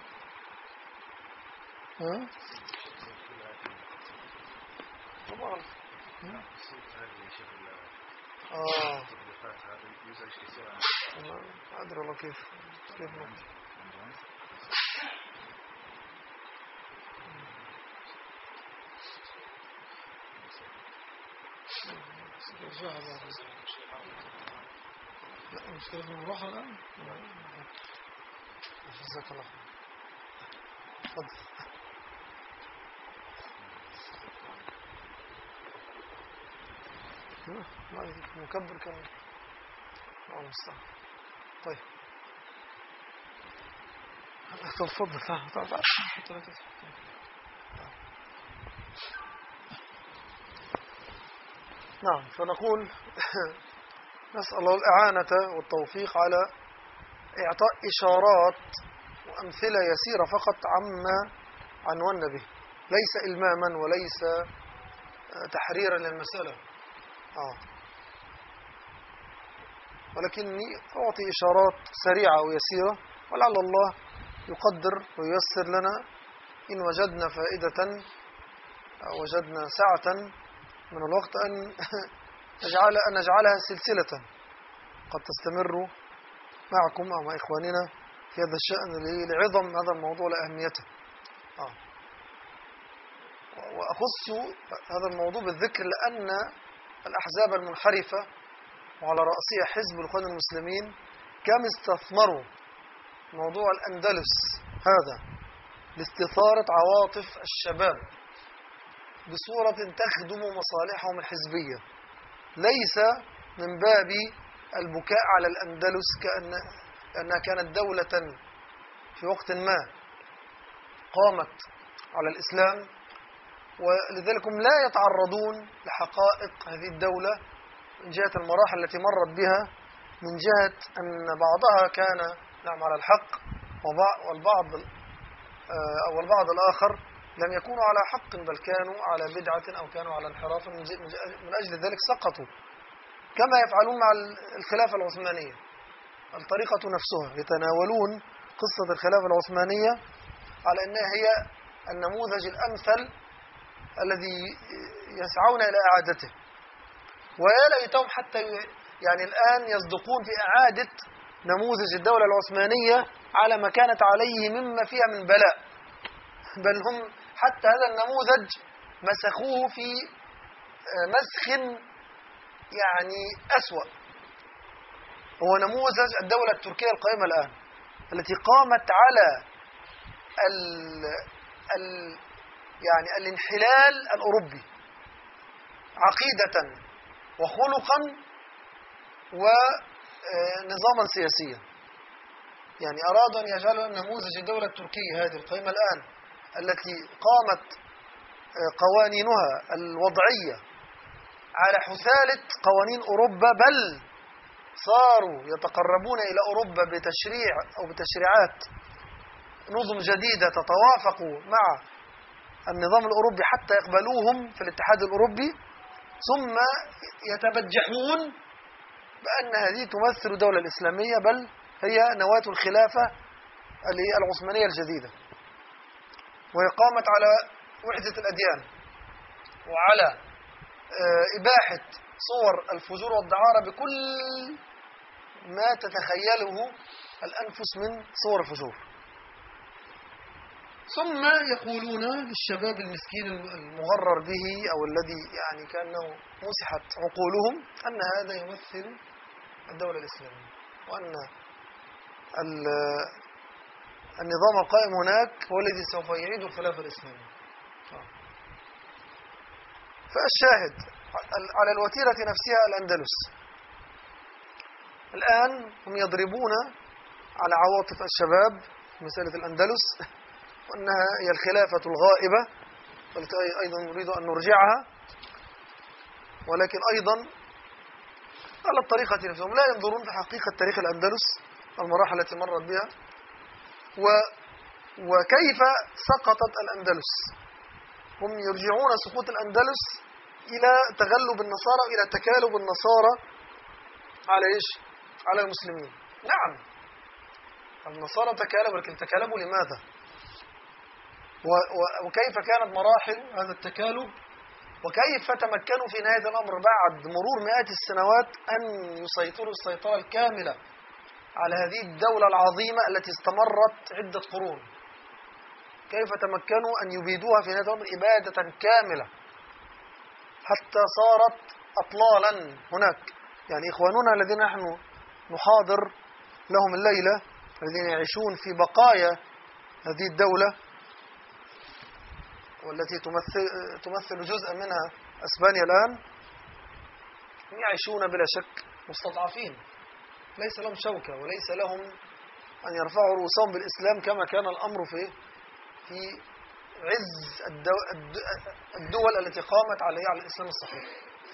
طبعا. ما أدري والله كيف لا مشكلة في المروحة الآن. جزاك الله خير. تفضل. ما يديك مكبر كمان. المستعان. طيب تفضل. تعال. نعم، فنقول نسأل الله الإعانة والتوفيق على إعطاء إشارات وأمثلة يسيرة فقط عما عنونا به، ليس إلماما وليس تحريرا للمسألة، ولكني أعطي إشارات سريعة ويسيرة، ولعل الله يقدر وييسر لنا إن وجدنا فائدة أو وجدنا سعة من الوقت أن نجعلها سلسلة قد تستمر معكم أو مع إخواننا في هذا الشأن لعظم هذا الموضوع لأهميته. وأخص هذا الموضوع بالذكر لأن الأحزاب المنحرفة وعلى رأسها حزب الإخوان المسلمين كم استثمروا موضوع الأندلس هذا لاستثارة عواطف الشباب بصورة تخدم مصالحهم الحزبية، ليس من باب البكاء على الأندلس كأنها كانت دولة في وقت ما قامت على الإسلام، ولذلك هم لا يتعرضون لحقائق هذه الدولة من جهة المراحل التي مرت بها، من جهة أن بعضها كان نعم على الحق والبعض الآخر لم يكونوا على حق، بل كانوا على بدعة أو كانوا على انحراف، من أجل ذلك سقطوا، كما يفعلون مع الخلافة العثمانية. الطريقة نفسها يتناولون قصة الخلافة العثمانية على أنها هي النموذج الأمثل الذي يسعون إلى إعادته، ويا ليتهم حتى يعني الآن يصدقون في إعادة نموذج الدولة العثمانية على ما كانت عليه مما فيها من بلاء. بل هم حتى هذا النموذج مسخوه في مسخ يعني أسوأ. هو نموذج الدولة التركية القائمة الآن التي قامت على يعني الانحلال الأوروبي عقيدة وخلقا ونظاما سياسيا. يعني أرادوا أن يجعلوا نموذج الدولة التركية هذه القائمة الآن التي قامت قوانينها الوضعية على حثالة قوانين أوروبا، بل صاروا يتقربون إلى أوروبا بتشريع أو بتشريعات نظم جديدة تتوافق مع النظام الأوروبي حتى يقبلوهم في الاتحاد الأوروبي، ثم يتبجحون بأن هذه تمثل الدولة الإسلامية، بل هي نواة الخلافة العثمانية الجديدة، وهي قامت على وحدة الأديان وعلى إباحة صور الفجور والدعارة بكل ما تتخيله الأنفس من صور الفجور. ثم يقولون للشباب المسكين المغرر به أو الذي يعني كأنه مسحت عقولهم أن هذا يمثل الدولة الإسلامية، وأن النظام القائم هناك هو الذي سوف يعيد الخلافة الإسلامية. فالشاهد على الوتيرة نفسها الأندلس الآن هم يضربون على عواطف الشباب في مسألة الأندلس، وأنها هي الخلافة الغائبة والتي أيضا نريد أن نرجعها، ولكن أيضا على الطريقة نفسهم لا ينظرون في حقيقة تاريخ الأندلس، المراحل التي مرت بها وكيف سقطت الأندلس. هم يرجعون سقوط الأندلس إلى تغلب النصارى وإلى تكالب النصارى على إيش؟ على المسلمين. نعم النصارى تكالبوا، لكن تكالبوا لماذا؟ وكيف كانت مراحل هذا التكالب، وكيف تمكنوا في نهاية الأمر بعد مرور مئات السنوات أن يسيطروا السيطرة الكاملة على هذه الدولة العظيمة التي استمرت عدة قرون. كيف تمكنوا أن يبيدوها في نهاية الأمر إبادة كاملة حتى صارت أطلالا هناك. يعني إخواننا الذين نحن نحاضر لهم الليلة، الذين يعيشون في بقايا هذه الدولة والتي تمثل جزءا منها أسبانيا الآن، يعيشون بلا شك مستضعفين، ليس لهم شوكة وليس لهم أن يرفعوا رؤوسهم بالإسلام كما كان الأمر في عز الدول التي قامت على الإسلام الصحيح.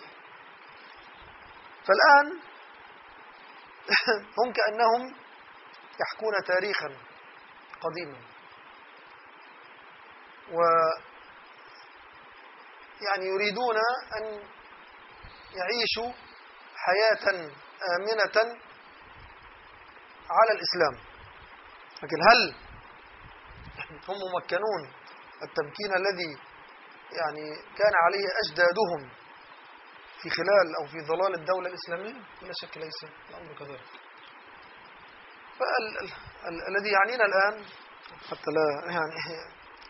فالآن هم كأنهم يحكون تاريخا قديما، يعني يريدون أن يعيشوا حياة آمنة على الإسلام. لكن هل هم ممكنون التمكين الذي يعني كان عليه أجدادهم في خلال أو في ظلال الدولة الإسلامية؟ لا شك ليس الأمر كذلك. فالذي يعنينا الآن حتى لا يعني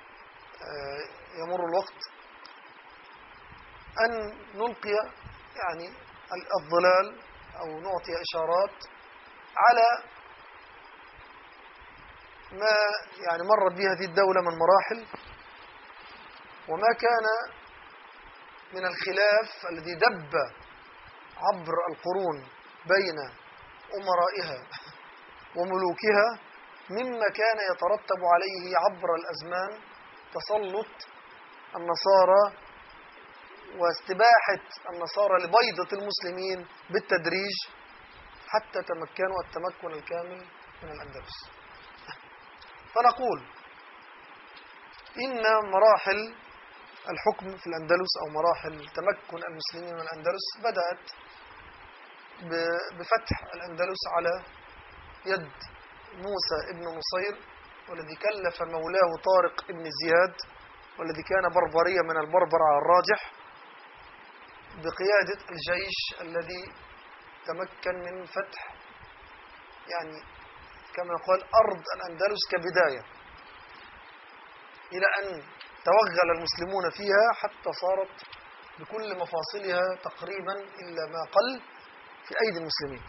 يمر الوقت أن نلقي يعني الظلال أو نعطي إشارات على ما يعني مرت به هذه الدولة من مراحل، وما كان من الخلاف الذي دب عبر القرون بين أمرائها وملوكها، مما كان يترتب عليه عبر الأزمان تسلط النصارى واستباحة النصارى لبيضة المسلمين بالتدريج حتى تمكنوا التمكن الكامل من الأندلس. فنقول إن مراحل الحكم في الأندلس أو مراحل تمكن المسلمين من الأندلس بدأت بفتح الأندلس على يد موسى ابن نصير، والذي كلف مولاه طارق ابن زياد، والذي كان بربريا من البربر على الراجح، بقيادة الجيش الذي تمكن من فتح يعني كما يقال أرض الأندلس كبداية. إلى أن توغل المسلمون فيها حتى صارت بكل مفاصلها تقريبا إلا ما قل في أيدي المسلمين.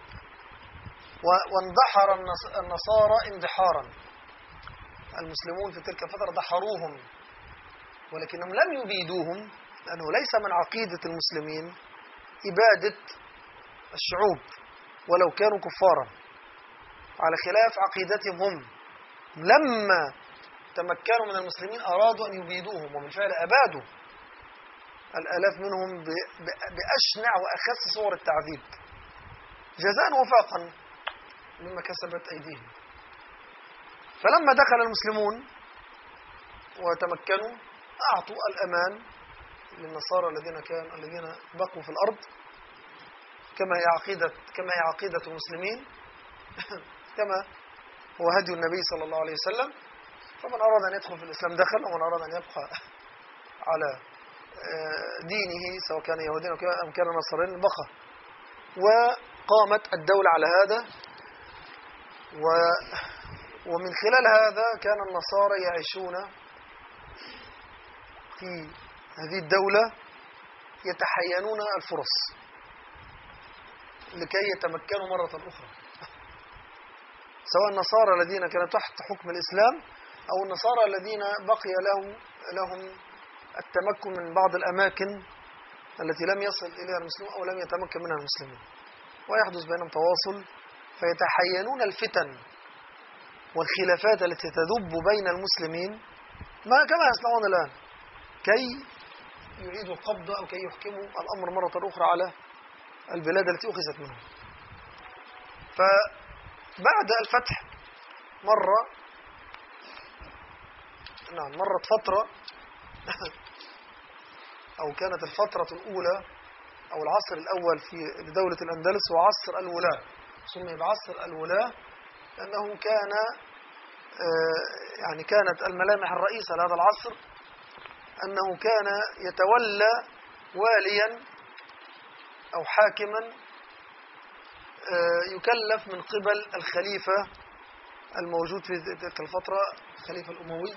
واندحر النصارى اندحارا. المسلمون في تلك الفترة دحروهم، ولكنهم لم يبيدوهم، لأنه ليس من عقيدة المسلمين إبادة الشعوب ولو كانوا كفارا، على خلاف عقيدتهم هم. لما تمكنوا من المسلمين أرادوا أن يبيدوهم، وبالفعل أبادوا الآلاف منهم بأشنع وأخس صور التعذيب جزاء وفاقا مما كسبت أيديهم. فلما دخل المسلمون وتمكنوا أعطوا الأمان للنصارى الذين بقوا في الأرض، كما هي عقيدة المسلمين كما هو هدي النبي صلى الله عليه وسلم. فمن أراد أن يدخل في الإسلام دخل، ومن أراد أن يبقى على دينه سواء كان يهوديا أو كان نصرانيا بقى. وقامت الدولة على هذا، ومن خلال هذا كان النصارى يعيشون في هذه الدولة يتحينون الفرص لكي يتمكنوا مرة أخرى، سواء النصارى الذين كانوا تحت حكم الإسلام أو النصارى الذين بقي لهم التمكن من بعض الأماكن التي لم يصل إليها المسلمون أو لم يتمكن منها المسلمين، ويحدث بينهم تواصل فيتحينون الفتن والخلافات التي تدب بين المسلمين كما يصنعون الآن، كي يعيدوا القبض أو كي يحكموا الأمر مرة أخرى على البلاد التي أخذت منهم. فبعد الفتح مرت فترة أو كانت الفترة الأولى أو العصر الأول في دولة الأندلس هو عصر الولاة. سمي بعصر الولاة لأنه كانت الملامح الرئيسة لهذا العصر أنه كان يتولى واليا أو حاكما يكلف من قبل الخليفة الموجود في تلك الفترة، الخليفة الأموي.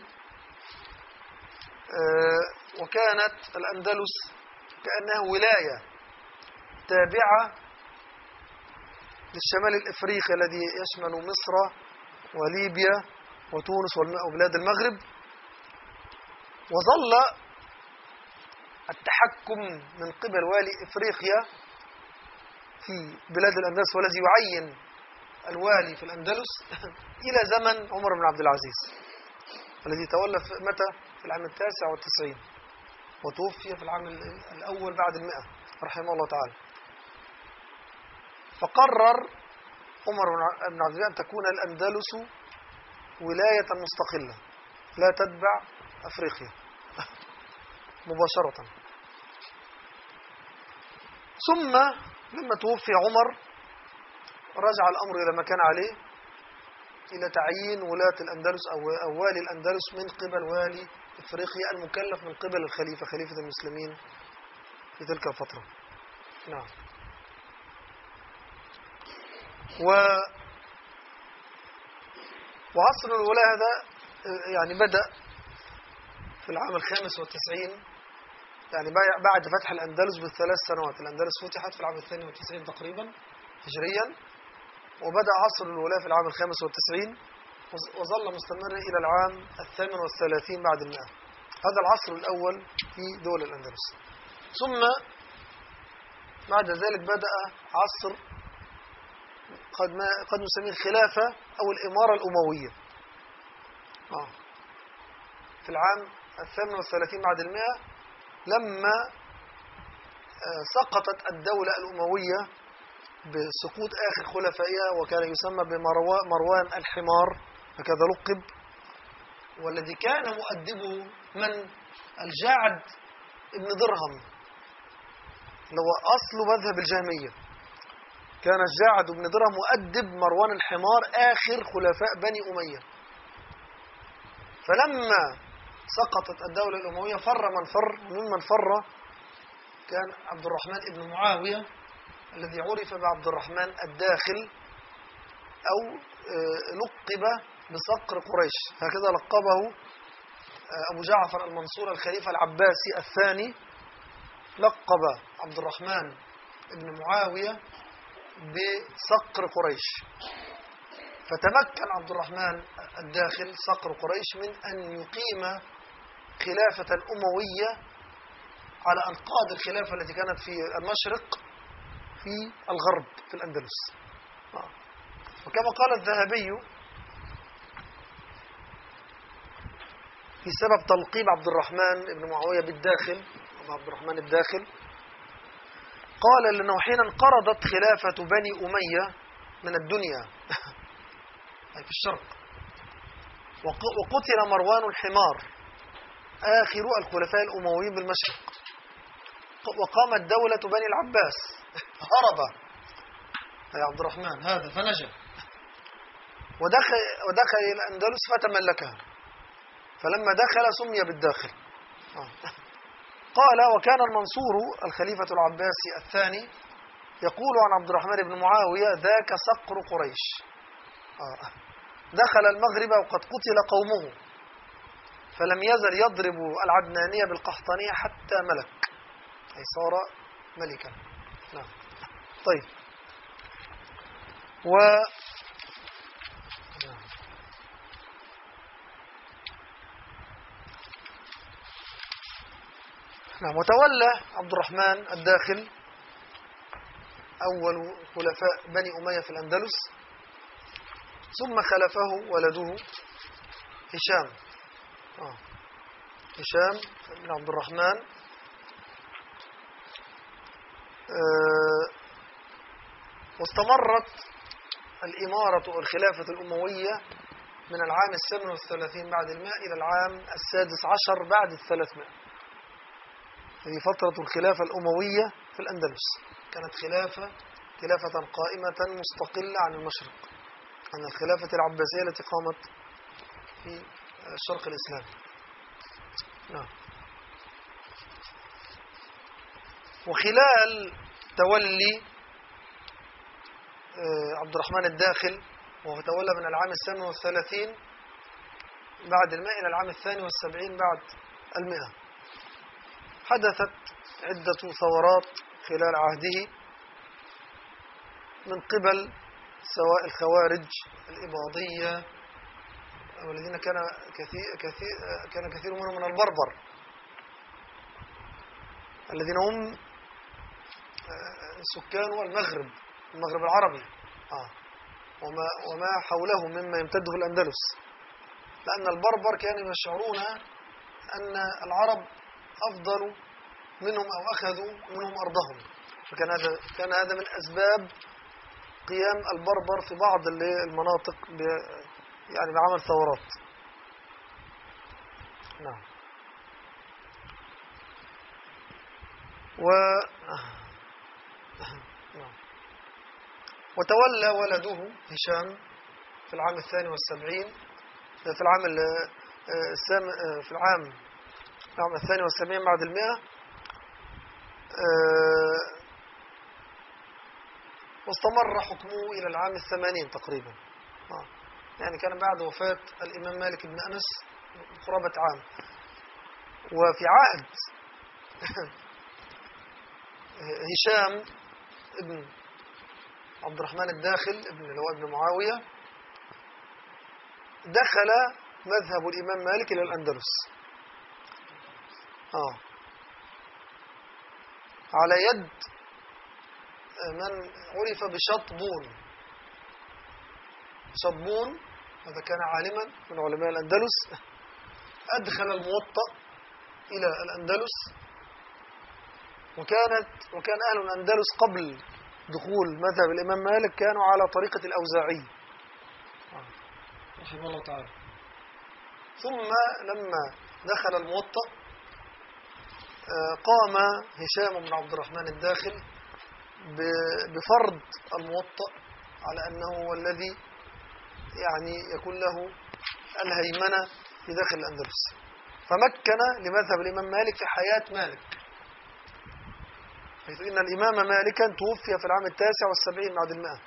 وكانت الأندلس كأنها ولاية تابعة للشمال الإفريقي الذي يشمل مصر وليبيا وتونس وبلاد المغرب. وظل التحكم من قبل والي إفريقيا في بلاد الأندلس، والذي يعين الوالي في الأندلس إلى زمن عمر بن عبد العزيز الذي تولى متى؟ في العام 99، وتوفي في العام الأول بعد 100 رحمه الله تعالى. فقرر عمر بن عبد العزيز أن تكون الأندلس ولاية مستقلة لا تتبع أفريقيا مباشرة. ثم لما توفي عمر رجع الأمر إلى ما كان عليه، إلى تعيين ولاة الأندلس أو والي الأندلس من قبل والي إفريقيا المكلف من قبل الخليفة، خليفة المسلمين في تلك الفترة. نعم. وعصر الولاة هذا بدأ في العام 95، بعد فتح الأندلس ب3 سنوات. الأندلس فتحت في العام 92 تقريبا هجريا، وبدأ عصر الولاة في العام 95 وظل مستمرا إلى العام 38 بعد 100. هذا العصر الأول في دول الأندلس. ثم بعد ذلك بدأ عصر قد نسميه الخلافة أو الإمارة الأموية. في العام 38 بعد 100 لما سقطت الدولة الأموية بسقوط آخر خلفائها، وكان يسمى بمروان الحمار، هكذا لقب، والذي كان مؤدبه من الجعد ابن درهم اللي هو أصل مذهب الجهمية. كان الجعد ابن درهم مؤدب مروان الحمار آخر خلفاء بني أمية. فلما سقطت الدولة الأموية فر من فر، وممن فر كان عبد الرحمن ابن معاوية الذي عرف بعبد الرحمن الداخل، أو لقب بصقر قريش، هكذا لقبه أبو جعفر المنصور الخليفة العباسي الثاني لقب عبد الرحمن بن معاوية بصقر قريش. فتمكن عبد الرحمن الداخل صقر قريش من أن يقيم خلافة أموية على أنقاض الخلافة التي كانت في المشرق في الغرب في الأندلس. وكما قال الذهبي في سبب تلقيب عبد الرحمن بن معاوية بالداخل، عبد الرحمن الداخل، قال لأنه حين انقرضت خلافة بني أمية من الدنيا أي في الشرق، وقتل مروان الحمار آخر الخلفاء الأمويين بالمشرق، وقامت دولة بني العباس، هرب يا عبد الرحمن هذا فنجا ودخل إلى الأندلس فتملكها، فلما دخل سمي بالداخل. قال وكان المنصور الخليفة العباسي الثاني يقول عن عبد الرحمن بن معاوية ذاك صقر قريش، دخل المغرب وقد قتل قومه فلم يزل يضرب العدنانية بالقحطانية حتى ملك، أي صار ملكا. نعم. طيب نعم. وتولى عبد الرحمن الداخل أول خلفاء بني أمية في الأندلس، ثم خلفه ولده هشام، هشام بن عبد الرحمن، واستمرت الإمارة والخلافة الأموية من العام 37 بعد 100 إلى العام 16 بعد 300. هذه فترة الخلافة الأموية في الأندلس، كانت خلافة قائمة مستقلة عن المشرق، عن الخلافة العباسية التي قامت في الشرق الإسلامي. نعم. وخلال تولي عبد الرحمن الداخل، وهو تولى من العام 38 بعد 100 إلى العام 72 بعد 100، حدثت عدة ثورات خلال عهده من قبل سواء الخوارج الإباضية والذين كان كثير منهم من البربر الذين هم سكان المغرب العربي وما حوله مما يمتد في الأندلس، لأن البربر كانوا يشعرون أن العرب أفضل منهم أو أخذوا منهم أرضهم، فكان هذا من أسباب قيام البربر في بعض المناطق يعني بعمل ثورات. نعم. وتولى ولده هشام في العام 72 في العام 72 بعد 100، واستمر حكمه إلى العام 80 تقريبا، يعني كان بعد وفاة الإمام مالك بن أنس قرابة عام. وفي عهد هشام ابن عبد الرحمن الداخل اللي هو ابن معاوية، دخل مذهب الإمام مالك إلى الأندلس على يد من عرف بشطبون. شطبون هذا كان عالما من علماء الأندلس، أدخل الموطأ إلى الأندلس، وكان أهل الأندلس قبل دخول مذهب الإمام مالك كانوا على طريقة الأوزاعي رحمه الله تعالى. ثم لما دخل الموطأ قام هشام بن عبد الرحمن الداخل بفرض الموطأ على أنه هو الذي يعني يكون له الهيمنة في داخل الأندلس، فمكن لمذهب الإمام مالك في حياة مالك، حيث إن الإمام مالكا توفي في العام 79 بعد 100،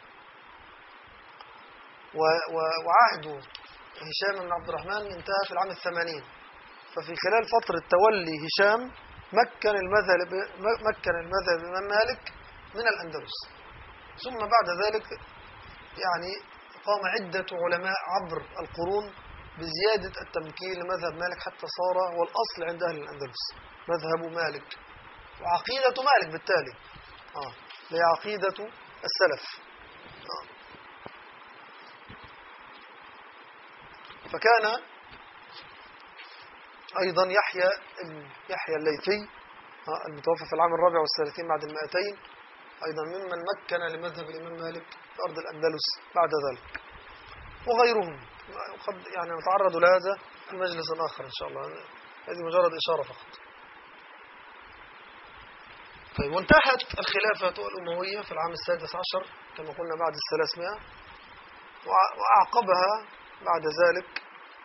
وعهد هشام بن عبد الرحمن انتهى في العام 80، ففي خلال فترة تولي هشام مكن المذهب الإمام مالك من الأندلس. ثم بعد ذلك يعني قام عدة علماء عبر القرون بزيادة التمكين لمذهب مالك حتى صار هو الأصل عند أهل الأندلس مذهب مالك وعقيدة مالك بالتالي هي عقيدة السلف. فكان أيضا يحيى الليثي المتوفى في العام 34 بعد 200 أيضا ممن مكن لمذهب الإمام مالك في أرض الأندلس بعد ذلك، وغيرهم قد يعني نتعرض لهذا في مجلس آخر إن شاء الله، هذه مجرد إشارة فقط. طيب، وانتهت الخلافة الأموية في العام 16 كما قلنا بعد 300، وأعقبها بعد ذلك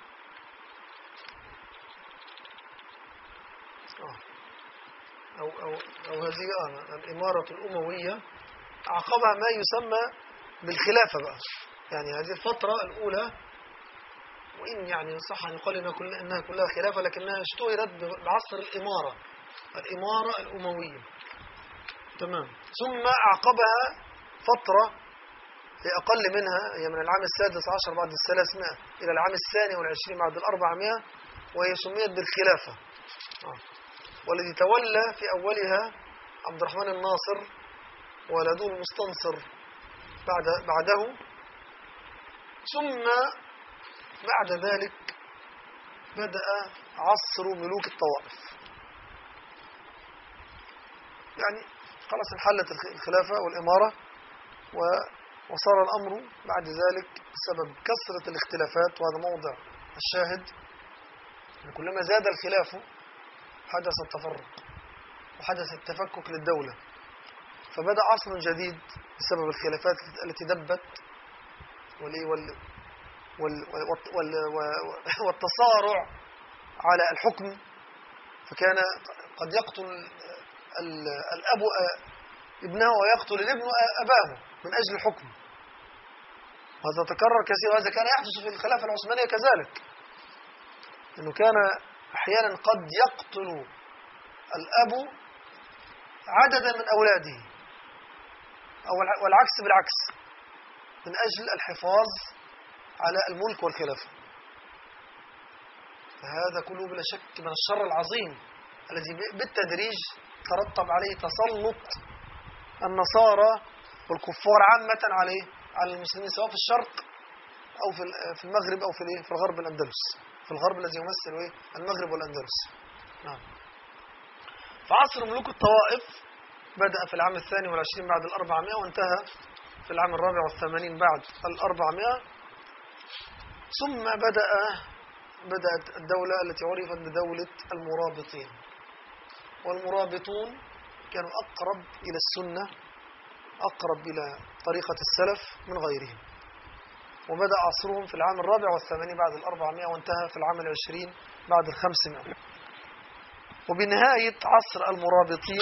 أو هذه الإمارة الأموية أعقبها ما يسمى بالخلافة بقى. يعني هذه الفترة الأولى، وإن يعني صح أن يقال إنها كلها خلافة، لكنها اشتهرت بعصر الإمارة الأموية. تمام. ثم أعقبها فترة هي أقل منها، هي من العام 16 بعد 300 إلى العام 22 بعد 400، وهي سميت بالخلافة. والذي تولى في أولها عبد الرحمن الناصر ولده المستنصر بعده. ثم بعد ذلك بدأ عصر ملوك الطوائف، يعني خلاص انحلت الخلافة والإمارة، وصار الأمر بعد ذلك بسبب كثرة الاختلافات، وهذا موضع الشاهد كلما زاد الخلاف حدث التفرق وحدث التفكك للدولة، فبدأ عصر جديد بسبب الخلافات التي دبت والتصارع على الحكم. فكان قد يقتل الأب ابنه ويقتل الابن أباه من أجل الحكم، وهذا تكرر كثيرا، وهذا كان يحدث في الخلافة العثمانية كذلك، أنه كان أحيانا قد يقتل الأب عددا من أولاده، والعكس بالعكس، من أجل الحفاظ على الملك والخلافة. فهذا كله بلا شك من الشر العظيم الذي بالتدريج ترتب عليه تسلط النصارى والكفار عامة على المسلمين، سواء في الشرق أو في المغرب أو في الغرب الأندلس، في الغرب الذي يمثل المغرب والأندلس. نعم. فعصر ملوك الطوائف بدأ في العام 22 بعد 400، وانتهى في العام 84 بعد 400. ثم بدأت الدولة التي عرفت بدولة المرابطين، والمرابطون كانوا أقرب إلى السنة، أقرب إلى طريقة السلف من غيرهم، وبدأ عصرهم في العام 84 بعد 400، وانتهى في العام 20 بعد 500. وبنهاية عصر المرابطين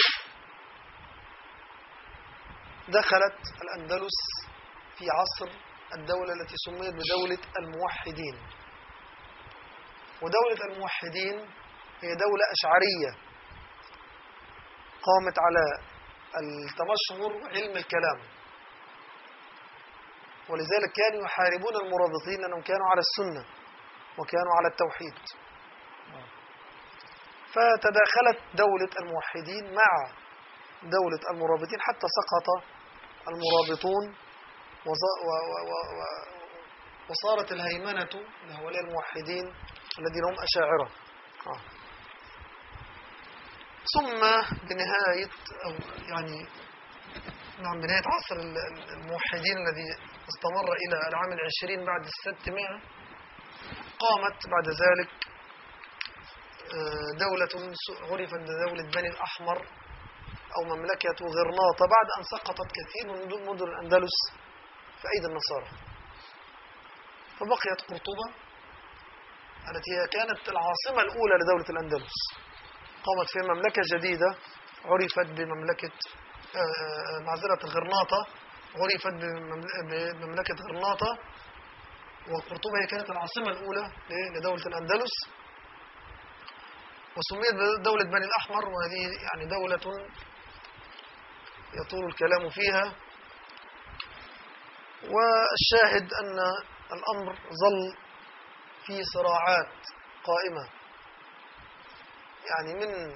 دخلت الأندلس في عصر الدولة التي سميت بدولة الموحدين. ودولة الموحدين هي دولة أشعرية قامت على التمشهر علم الكلام، ولذلك كانوا يحاربون المرابطين لأنهم كانوا على السنة وكانوا على التوحيد. فتداخلت دولة الموحدين مع دولة المرابطين حتى سقط المرابطون، وصارت الهيمنة لهؤلاء الموحدين الذين هم أشاعرة. ثم بنهاية بنهاية عصر الموحدين الذي استمر إلى العام 20 بعد 600، قامت بعد ذلك دولة عرفت بدولة بني الأحمر أو مملكة غرناطة، بعد أن سقطت كثير من مدن الأندلس في أيدي النصارى. فبقيت قرطبة التي كانت العاصمة الأولى لدولة الأندلس، قامت في مملكة جديدة عرفت بمملكة غرناطة، عرفت بمملكة غرناطة، وقرطبة هي كانت العاصمة الأولى لدولة الأندلس. وسميت دولة بني الأحمر، وهذه يعني دولة يطول الكلام فيها. والشاهد أن الأمر ظل في صراعات قائمة، يعني من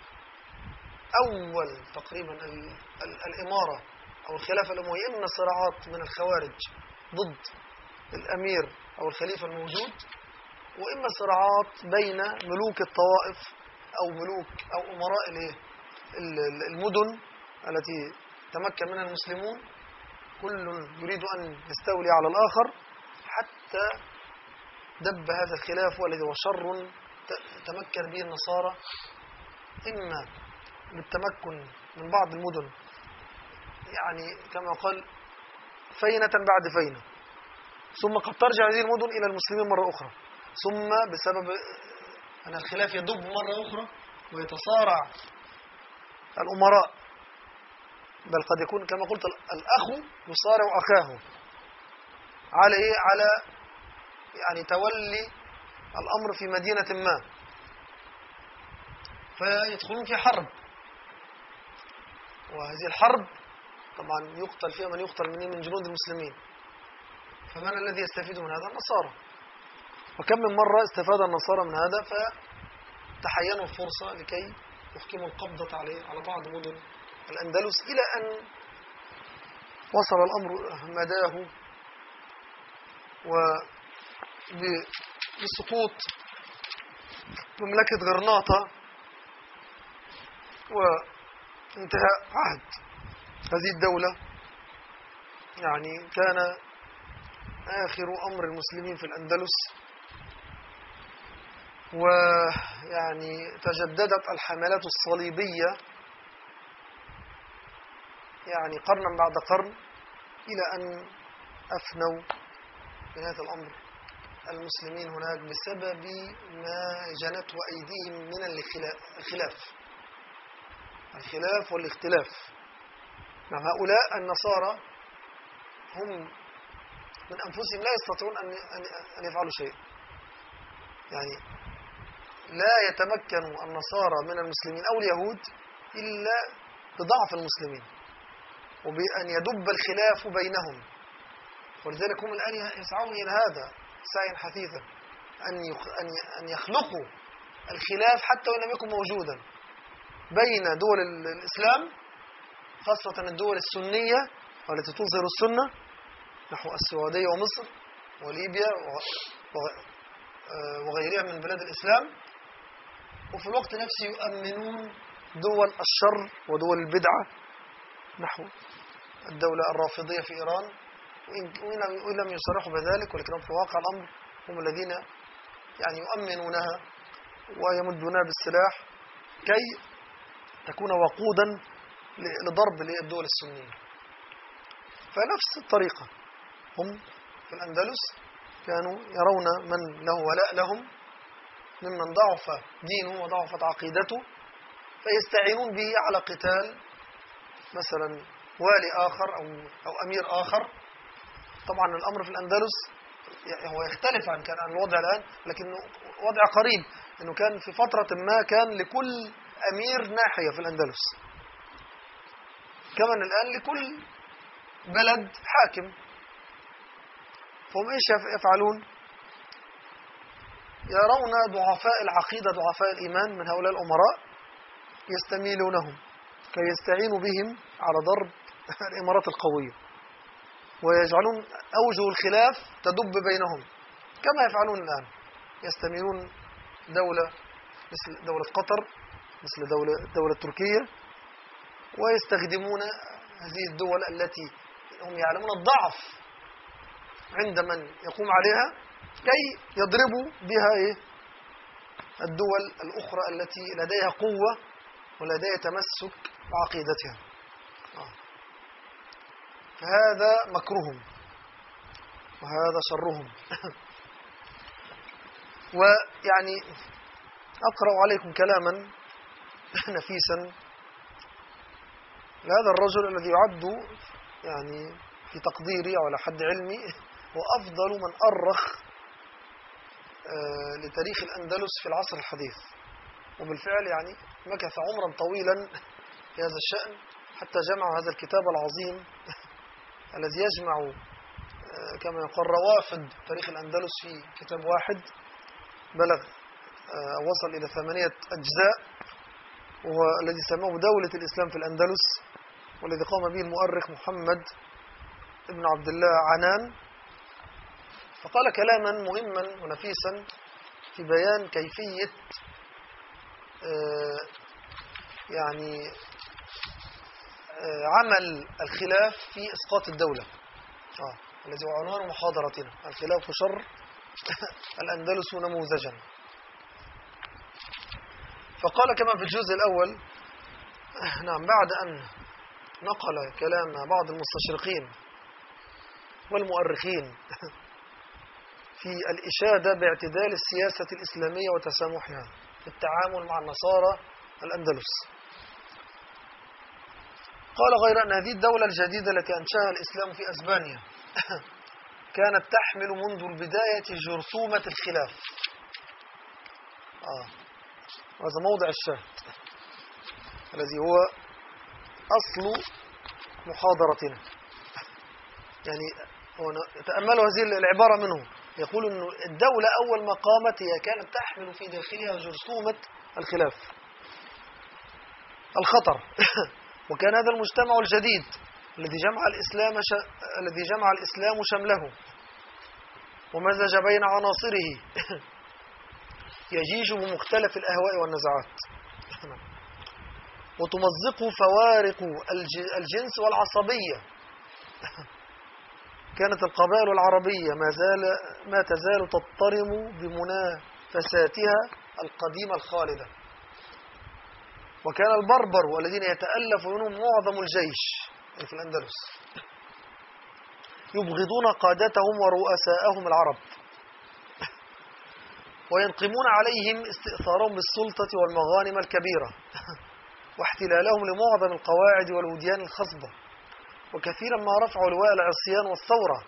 أول تقريبا الإمارة أو الخلافة الأموية، إما صراعات من الخوارج ضد الأمير أو الخليفة الموجود، وإما صراعات بين ملوك الطوائف أو ملوك أو أمراء المدن التي تمكن منها المسلمون، كل يريد أن يستولي على الآخر، حتى دب هذا الخلاف والذي هو شر تمكن به النصارى، إما بالتمكن من بعض المدن، يعني كما قال فينة بعد فينة، ثم قد ترجع هذه المدن إلى المسلمين مرة أخرى، ثم بسبب أن الخلاف يدب مرة أخرى ويتصارع الأمراء، بل قد يكون كما قلت الأخ يصارع أخاه على إيه؟ على يعني تولي الأمر في مدينة ما، فيدخلون في حرب، وهذه الحرب طبعا يقتل فيها من يقتل من جنود المسلمين، فمن الذي يستفيد من هذا؟ النصارى. وكم من مرة استفاد النصارى من هذا فتحينوا الفرصة لكي يحكموا القبضة على بعض مدن الأندلس، إلى أن وصل الأمر مداه وبسقوط مملكة غرناطة وانتهاء عهد هذه الدولة. يعني كان آخر أمر المسلمين في الأندلس، ويعني تجددت الحملات الصليبية يعني قرنا بعد قرن، إلى أن أفنوا في هذا الأمر المسلمين هناك بسبب ما جنته أيديهم من الخلاف والاختلاف. نعم، هؤلاء النصارى هم من أنفسهم لا يستطيعون أن يفعلوا شيء، يعني لا يتمكن النصارى من المسلمين أو اليهود إلا بضعف المسلمين وبأن يدب الخلاف بينهم، ولذلك هم الآن يسعون إلى هذا سعيا حثيثا، أن يخلقوا الخلاف حتى وإن لم يكن موجودا بين دول الإسلام، خاصة الدول السنية والتي تظهر السنة نحو السعودية ومصر وليبيا وغيرها من بلاد الإسلام، وفي الوقت نفسه يؤمنون دول الشر ودول البدعة نحو الدولة الرافضية في إيران، وإن لم يصرحوا بذلك، ولكنهم في واقع الأمر هم الذين يعني يؤمنونها ويمدونها بالسلاح كي تكون وقودا لضرب الدول السنية. فنفس الطريقة هم في الأندلس كانوا يرون من له ولاء لهم ممن ضعف دينه وضعفت عقيدته، فيستعينون به على قتال مثلا والي آخر أو أمير آخر. طبعا الأمر في الأندلس هو يختلف عن الوضع الآن، لكنه وضع قريب، أنه كان في فترة ما كان لكل أمير ناحية في الأندلس، كمان الآن لكل بلد حاكم. فهم إيش يفعلون؟ يرون ضعفاء العقيدة ضعفاء الإيمان من هؤلاء الأمراء، يستميلونهم كي يستعينوا بهم على ضرب الإمارات القوية، ويجعلون أوجه الخلاف تدب بينهم كما يفعلون الآن. يستميلون دولة مثل دولة قطر، مثل دولة تركيا، ويستخدمون هذه الدول التي هم يعلمون الضعف عند من يقوم عليها كي يضربوا بها الدول الأخرى التي لديها قوة ولديها تمسك بعقيدتها. فهذا مكرهم وهذا شرهم. ويعني أقرأ عليكم كلاما نفيسا لهذا الرجل الذي يعد يعني في تقديري أو على حد علمي هو أفضل من أرخ لتاريخ الأندلس في العصر الحديث. وبالفعل يعني مكث عمرا طويلا في هذا الشأن حتى جمع هذا الكتاب العظيم الذي يجمع كما يقال روافد تاريخ الأندلس في كتاب واحد، بلغ وصل إلى 8 أجزاء، وهو الذي سماه دولة الإسلام في الأندلس، والذي قام به المؤرخ محمد ابن عبد الله عنان. فقال كلاما مهما ونفيسا في بيان كيفية يعني عمل الخلاف في إسقاط الدولة، الذي هو عنوان محاضرتنا: الخلاف شر الأندلس نموذجا. فقال كما في الجزء الأول، نعم، بعد أن نقل كلام بعض المستشرقين والمؤرخين في الإشادة باعتدال السياسة الإسلامية وتسامحها في التعامل مع النصارى الأندلس، قال: غير أن هذه الدولة الجديدة التي أنشأها الإسلام في أسبانيا كانت تحمل منذ البداية جرثومة الخلاف. هذا موضع الشاهد الذي هو أصل محاضرتنا. يعني تأملوا هذه العبارة منه، يقول أن الدولة أول ما قامت هي كانت تحمل في داخلها جرثومة الخلاف، الخطر. وكان هذا المجتمع الجديد الذي جمع الإسلام شمله ومزج بين عناصره يجيش بمختلف الأهواء والنزعات، وتمزق فوارق الجنس والعصبية. كانت القبائل العربية ما تزال تضطرم بمنافساتها القديمة الخالدة. وكان البربر والذين يتألف منهم معظم الجيش في الأندلس يبغضون قادتهم ورؤساءهم العرب، وينقمون عليهم استئثارهم بالسلطة والمغانم الكبيرة واحتلالهم لمعظم القواعد والوديان الخصبة، وكثيرا ما رفعوا لواء العصيان والثورة.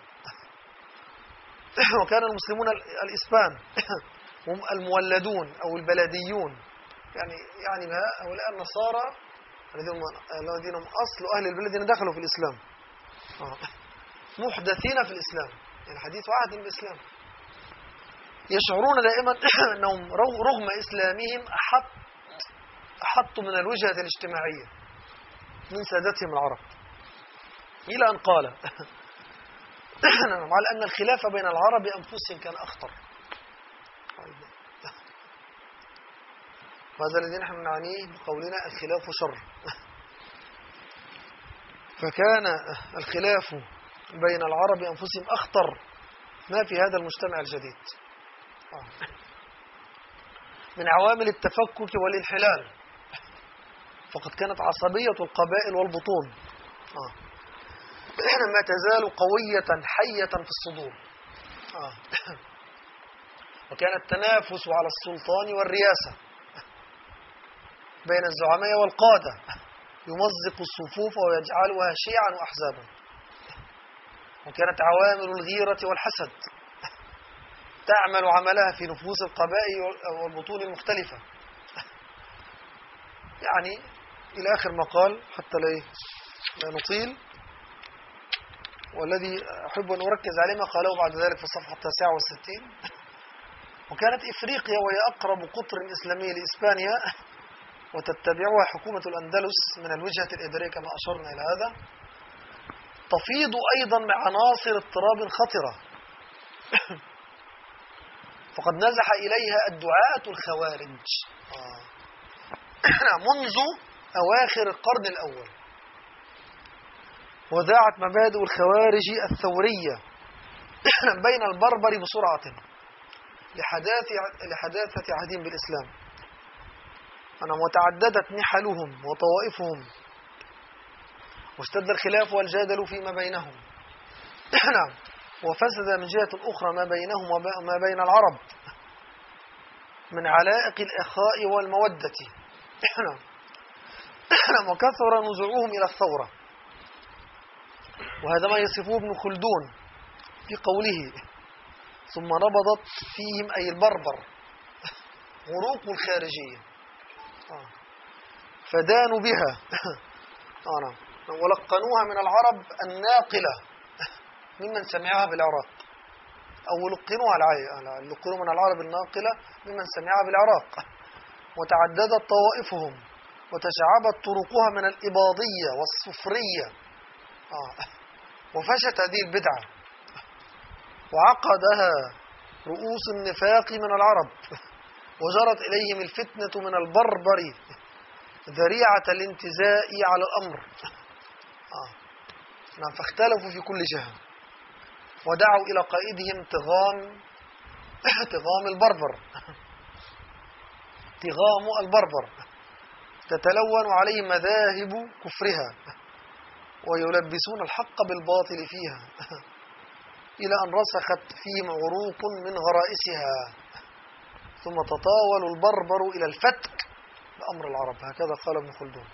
وكان المسلمون الإسبان هم المولدون أو البلديون، يعني هؤلاء النصارى الذين هم أصل أهل البلد الذين دخلوا في الإسلام، محدثين في الإسلام، يعني حديث عهد بالإسلام، يشعرون دائما أنهم رغم إسلامهم أحط من الوجهة الاجتماعية من سادتهم العرب، إلى أن قال: على أن الخلاف بين العرب أنفسهم كان أخطر. وهذا الذي نحن نعنيه بقولنا الخلاف شر. فكان الخلاف بين العرب أنفسهم أخطر ما في هذا المجتمع الجديد من عوامل التفكك والانحلال، فقد كانت عصبية القبائل والبطون ما تزال قوية حية في الصدور، وكان التنافس على السلطان والرياسة بين الزعماء والقادة يمزق الصفوف ويجعلها شيعا وأحزابا، وكانت عوامل الغيرة والحسد تعمل عملها في نفوس القبائل والبطون المختلفة. يعني إلى آخر ما قال حتى لا نطيل، والذي أحب أن أركز عليه ما قاله بعد ذلك في الصفحة 69: وكانت إفريقيا وهي أقرب قطر إسلامي لإسبانيا وتتبعها حكومة الأندلس من الوجهة الإدارية كما أشرنا إلى هذا، تفيض أيضا مع عناصر اضطراب خطرة فقد نزح إليها الدعاة الخوارج منذ أواخر القرن الأول، وذاعت مبادئ الخوارج الثورية بين البربر بسرعة لحداثة عهدهم بالإسلام، وتعددت نحلهم وطوائفهم، واشتد الخلاف والجدل فيما بينهم وفسد من جهة أخرى ما بينهم وما بين العرب من علائق الإخاء والمودة وكثر نزوعهم إلى الثورة. وهذا ما يصفه ابن خلدون في قوله: ثم نبضت فيهم أي البربر عروق الخارجية. فدانوا بها نعم. ولقنوها من العرب الناقلة ممن سمعها بالعراق، أو لقنوا من العرب الناقلة ممن سمعها بالعراق. وتعددت طوائفهم وتشعبت طرقها من الإباضية والصفرية، وفشت هذه البدعة وعقدها رؤوس النفاق من العرب، وجرت إليهم الفتنة من البربر ذريعة الانتزاء على الأمر. نعم. فاختلفوا في كل جهة ودعوا إلى قائدهم تغام البربر، تغام البربر تتلون عليه مذاهب كفرها ويلبسون الحق بالباطل فيها إلى أن رسخت فيهم عروق من غرائسها، ثم تطاول البربر إلى الفتك بأمر العرب. هكذا قال ابن خلدون.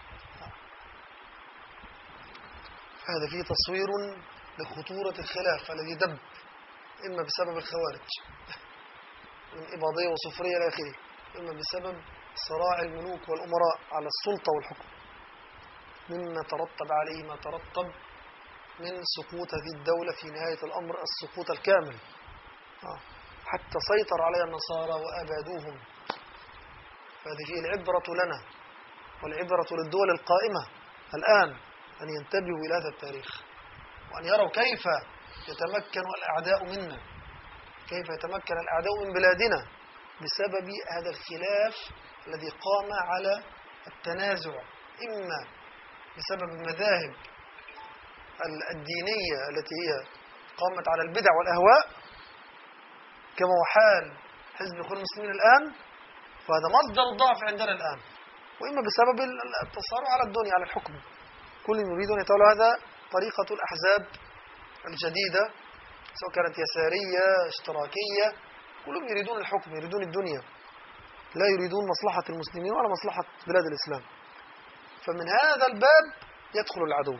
هذا فيه تصوير لخطورة الخلاف الذي دب إما بسبب الخوارج من إباضية وصفرية إلى آخره، إما بسبب صراع الملوك والأمراء على السلطة والحكم، مما ترتب عليه ما ترتب من سقوط هذه الدولة في نهاية الأمر السقوط الكامل، حتى سيطر عليها النصارى وأبادوهم. فهذه فيه العبرة لنا والعبرة للدول القائمة الآن أن ينتبهوا إلى هذا التاريخ، وأن يروا كيف يتمكن الأعداء منا، كيف يتمكن الأعداء من بلادنا بسبب هذا الخلاف الذي قام على التنازع، إما بسبب المذاهب الدينية التي هي قامت على البدع والأهواء كما هو حال حزب الإخوان المسلمين الآن، فهذا مصدر الضعف عندنا الآن، وإما بسبب التصارع على الدنيا على الحكم. كل يريد أن يتولى هذا طريقة الأحزاب الجديدة، سواء كانت يسارية اشتراكية، كلهم يريدون الحكم، يريدون الدنيا، لا يريدون مصلحة المسلمين ولا مصلحة بلاد الإسلام. فمن هذا الباب يدخل العدو.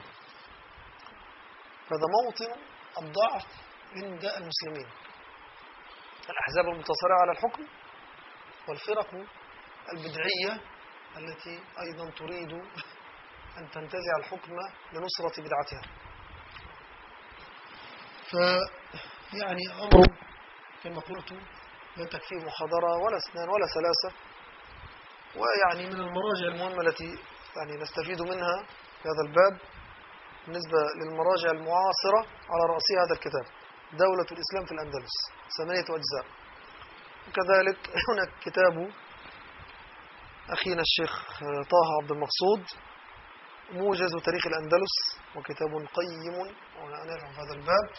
هذا موطن الضعف عند المسلمين، الأحزاب المتصارعة على الحكم والفرق البدعية التي أيضا تريد أن تنتزع الحكم لنصرة بدعتها. فيعني أمر كما قلت لا تكفيه محاضرة ولا اثنان ولا ثلاثة، ويعني من المراجع المهمة التي يعني نستفيد منها في هذا الباب بالنسبة للمراجع المعاصرة على رأسها هذا الكتاب دولة الإسلام في الأندلس 8 أجزاء. وكذلك هناك كتاب أخينا الشيخ طه عبد المقصود موجز تاريخ الأندلس، وكتاب قيم ونعرف في هذا الباب.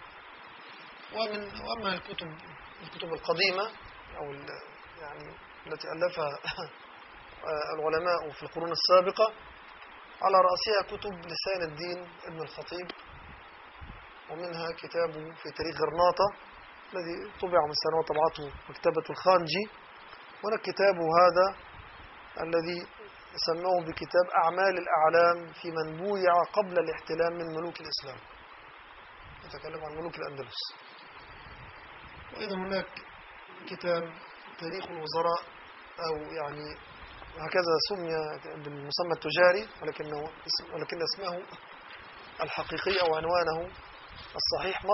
وأما الكتب القديمة أو يعني التي ألفها العلماء في القرون السابقة، على رأسها كتب لسان الدين ابن الخطيب، ومنها كتابه في تاريخ غرناطة الذي طبع من سنوات طبعته مكتبة الخانجي، وهناك كتابه هذا الذي سموه بكتاب أعمال الأعلام في من بويع قبل الاحتلال من ملوك الإسلام، يتكلم عن ملوك الأندلس. وأيضا هناك كتاب تاريخ الوزراء، أو يعني هكذا سمي بالمسمى التجاري، ولكن اسمه الحقيقي أو عنوانه الصحيح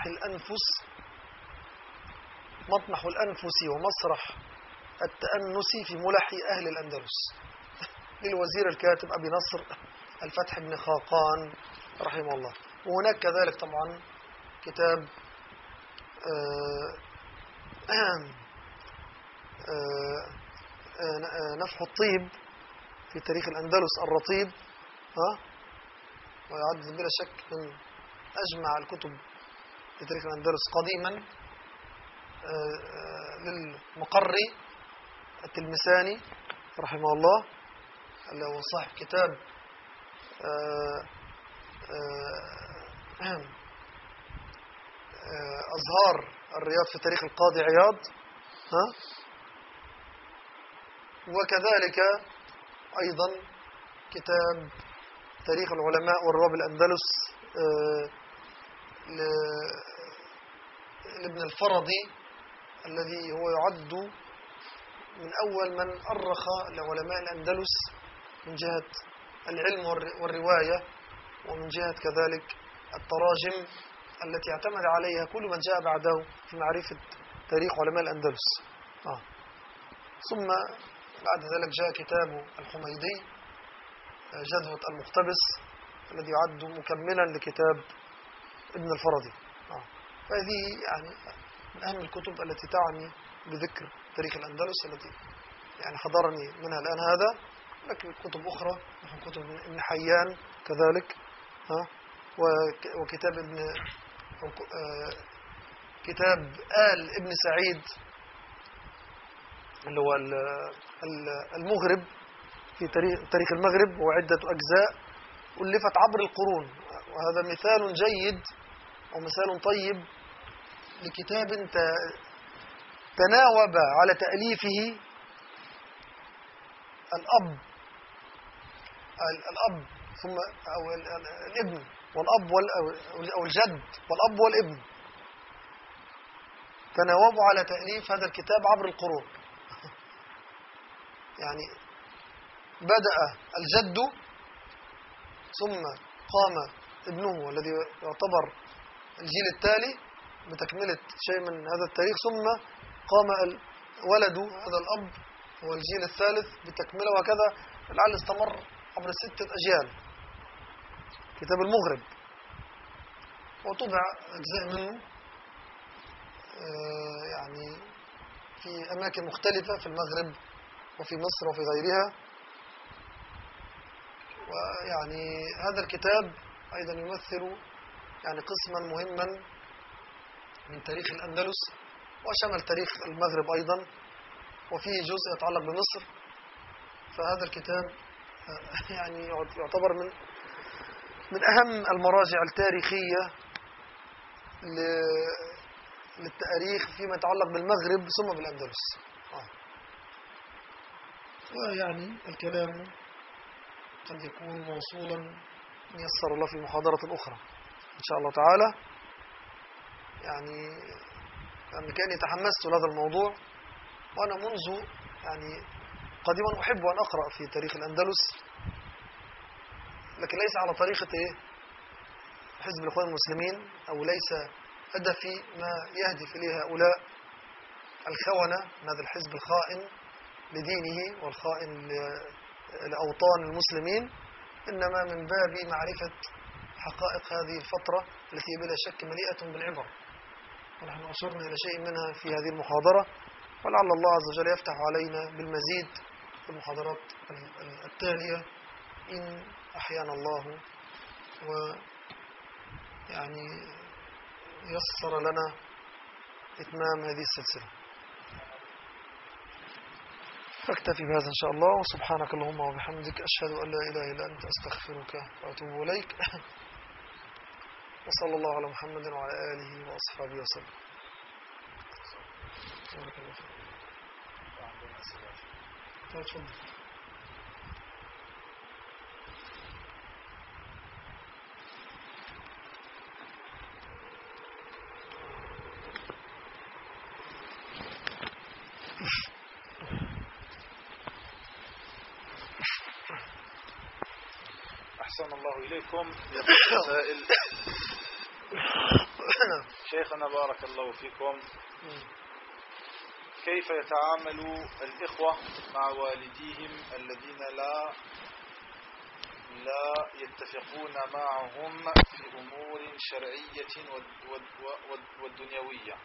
مطمح الأنفس ومسرح التأنس في ملح أهل الأندلس، للوزير الكاتب أبي نصر الفتح بن خاقان رحمه الله. وهناك كذلك طبعا كتاب نفح الطيب في تاريخ الأندلس الرطيب، ويعد بلا شك من أجمع الكتب في تاريخ الأندلس قديما، للمقري التلمساني رحمه الله، اللي هو صاحب كتاب أزهار الرياض في تاريخ القاضي عياض. وكذلك أيضا كتاب تاريخ العلماء والرواب الأندلس لابن الفرضي، الذي هو يعد من أول من أرخ لعلماء الأندلس من جهة العلم والرواية، ومن جهة كذلك التراجم التي اعتمد عليها كل من جاء بعده في معرفة تاريخ علماء الأندلس. ثم بعد ذلك جاء كتاب الحميدي جذوة المقتبس الذي يعد مكملا لكتاب ابن الفردي. فهذه يعني من أهم الكتب التي تعني بذكر تاريخ الأندلس، التي يعني حضرني منها الآن هذا. لكن كتب أخرى مثل كتب ابن حيان كذلك، وكتاب كتاب آل ابن سعيد اللي هو المغرب في تاريخ المغرب، وعدة أجزاء ألفت عبر القرون. وهذا مثال جيد أو مثال طيب لكتاب تناوب على تأليفه الأب ثم أو الابن والأب أو الجد والأب والابن، تناوبوا على تأليف هذا الكتاب عبر القرون. يعني بدأ الجد ثم قام ابنه الذي يعتبر الجيل التالي بتكملة شيء من هذا التاريخ، ثم قام ولد هذا الأب هو الجيل الثالث بتكملة، وكذا لعل استمر عبر 6 أجيال كتاب المغرب. وطبع أجزاء منه يعني في أماكن مختلفة في المغرب وفي مصر وفي غيرها. ويعني هذا الكتاب أيضا يمثل يعني قسما مهما من تاريخ الأندلس، وشمل تاريخ المغرب أيضا، وفيه جزء يتعلق بمصر. فهذا الكتاب يعني يعتبر من أهم المراجع التاريخية للتاريخ فيما يتعلق بالمغرب ثم بالأندلس. ويعني الكلام قد يكون موصولا إن يسر الله في محاضرة أخرى إن شاء الله تعالى. يعني لأن كأني تحمست لهذا الموضوع، وأنا منذ يعني قديما أحب أن أقرأ في تاريخ الأندلس، لكن ليس على طريقة حزب الإخوان المسلمين، أو ليس هدفي ما يهدف إليه هؤلاء الخونة من هذا الحزب الخائن لدينه والخائن لأوطان المسلمين، إنما من باب معرفة حقائق هذه الفترة التي بلا شك مليئة بالعبر، ونحن أشرنا إلى شيء منها في هذه المحاضرة، ولعل الله عز وجل يفتح علينا بالمزيد في المحاضرات التالية إن أحيانا الله ويعني يسر لنا إتمام هذه السلسلة. فاكتفي بهذا إن شاء الله، وسبحانك اللهم وبحمدك أشهد أن لا إله إلا أنت أستغفرك وأتوب إليك. وصلى الله على محمد وعلى آله وأصحابه وسلم. بارك الله فيك. تفضل. أحسن الله إليكم. سائل شيخنا بارك الله فيكم، كيف يتعامل الإخوة مع والديهم الذين لا يتفقون معهم في أمور شرعية والدنيوية؟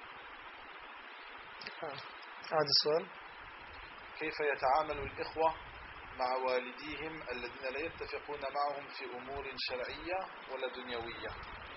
هذا السؤال. كيف يتعامل الإخوة مع والديهم الذين لا يتفقون معهم في أمور شرعية ولا دنيوية؟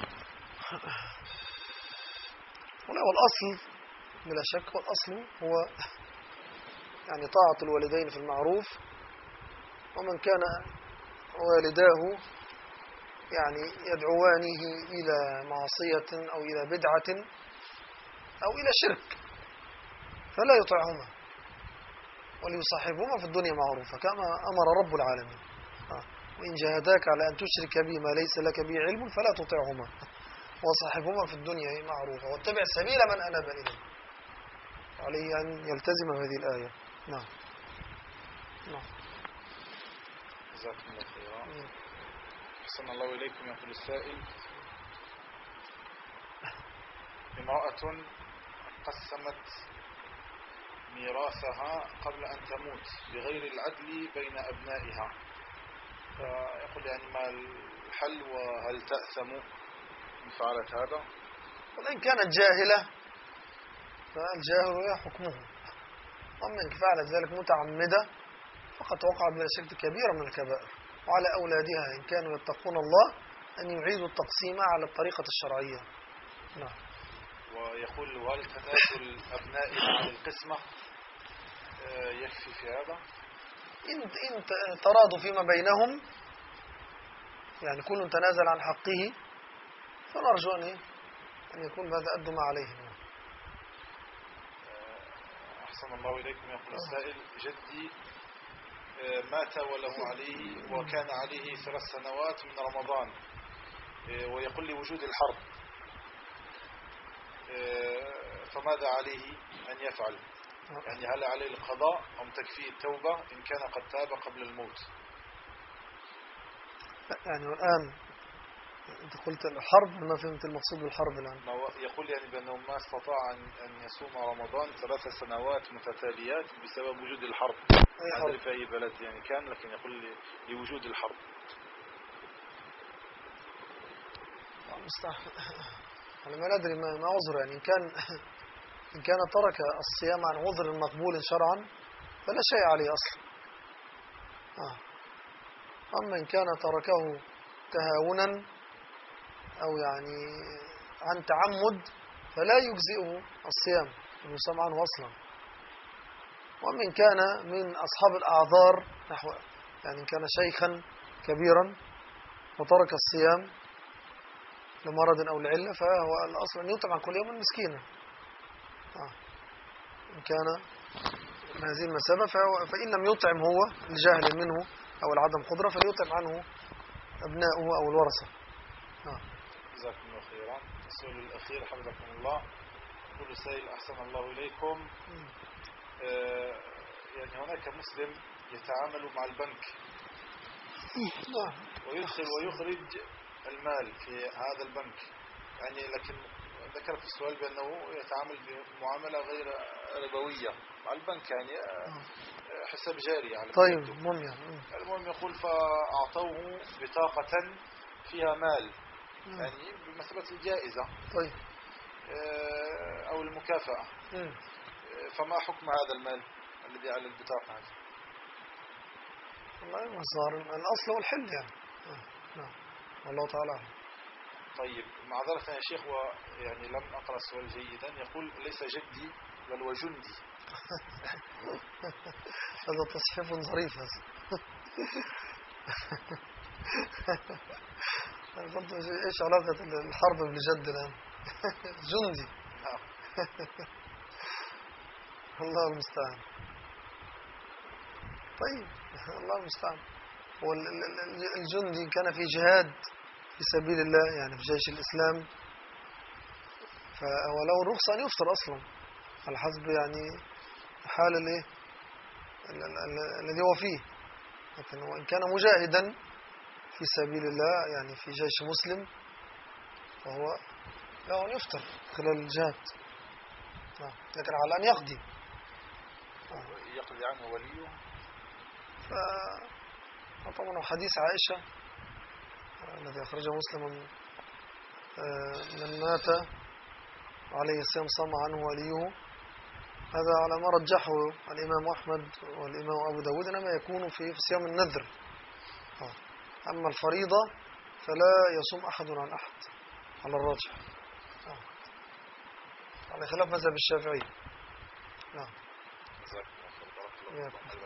والأصل بلا شك، والأصل هو يعني طاعة الوالدين في المعروف، ومن كان والداه يعني يدعوانه إلى معصية أو إلى بدعة أو إلى شرك فلا يطيعهما، وليصاحبهما في الدنيا معروفة كما أمر رب العالمين. وإن جاهداك على أن تشرك بي ما ليس لك به علم فلا تطيعهما وصاحبهما في الدنيا معروفة واتبع سبيل من أناب إليه. عليه أن يلتزم هذه الآية. نعم نعم. جزاكم الله خيرا. أحسن الله إليكم. يقول السائل: امرأة قسمت ميراثها قبل أن تموت بغير العدل بين أبنائها، فيقول يعني ما الحل وهل تأثم إن فعلت هذا؟ وإن كانت جاهلة فالجاهل حكمه، أما إن فعلت ذلك متعمدة فقد وقعت بلا شك كبيرة من الكبائر، وعلى أولادها إن كانوا يتقون الله أن يعيدوا التقسيم على الطريقة الشرعية. نعم. ويقول: هل تنازل أبنائها عن القسمة يكفي في هذا؟ إن تراضوا فيما بينهم، يعني كل تنازل عن حقه، فنرجو أن يكون هذا أدوا ما عليهم. أحسن الله إليكم. يقول السائل: جدي مات وله عليه، وكان عليه 3 سنوات من رمضان، ويقول لي وجود الحرب، فماذا عليه أن يفعل؟ يعني هل عليه القضاء أم تكفيه التوبة إن كان قد تاب قبل الموت؟ يعني الآن أنت قلت الحرب، ما فهمت المقصود بالحرب الآن؟ يقول يعني بأنه ما استطاع أن يصوم رمضان 3 سنوات متتاليات بسبب وجود الحرب. ما أدري في أي بلد يعني كان، لكن يقول لي لوجود الحرب. أنا ما ندري ما عذر، يعني إن كان ترك الصيام عن عذر مقبول شرعا فلا شيء عليه أصلا. أما إن كان تركه تهاونا أو يعني عن تعمد فلا يجزئه الصيام، يصام عنه أصلا. وأما إن كان من أصحاب الأعذار، نحو يعني إن كان شيخا كبيرا وترك الصيام لمرض أو لعلة، فهو الأصل أن يطعم عن كل يوم مسكينا. إن كان من هذه المسابة فإن لم يطعم هو الجاهل منه أو العدم قدرة فليطعم عنه أبناؤه أو الورثة. جزاكم الله خيرا. السؤال الأخير حفظكم الله. يقول السائل: أحسن الله إليكم، يعني هناك مسلم يتعامل مع البنك ويدخل ويخرج المال في هذا البنك، يعني لكن ذكر في السؤال بأنه يتعامل بمعاملة غير ربوية مع البنك، يعني حساب جاري على طيب المهم يقول: فأعطوه بطاقة فيها مال، يعني بمثابة الجائزة طيب أو المكافأة، فما حكم هذا المال الذي على البطاقة هذه؟ والله ما صار الأصل والحل يعني. نعم والله تعالى. طيب معذرة يا شيخ، ويعني لم أقرأ السؤال جيدا. يقول: ليس جدي بل وجندي. هذا تصحيف ظريف هذا. قلت ايش علاقة الحرب بالجد الآن؟ جندي. الله المستعان. طيب الله المستعان. والجندي كان في جهاد في سبيل الله، يعني في جيش الإسلام، فهو له رخصة أن يفطر أصلا على حسب يعني حال الذي هو فيه. لكن وإن كان مجاهدا في سبيل الله يعني في جيش مسلم فهو له أن يفطر خلال الجهاد، لكن على أن يقضي عنه وليه. فطبعا حديث عائشة الذي أخرجه مسلم: من مات عليه الصيام صام عنه وليه. هذا على ما رجحه الإمام أحمد والإمام أبو داود، إنما يكون في صيام النذر. أما الفريضة فلا يصوم أحد عن أحد على الراجح، على خلاف مذهب الشافعي. نعم.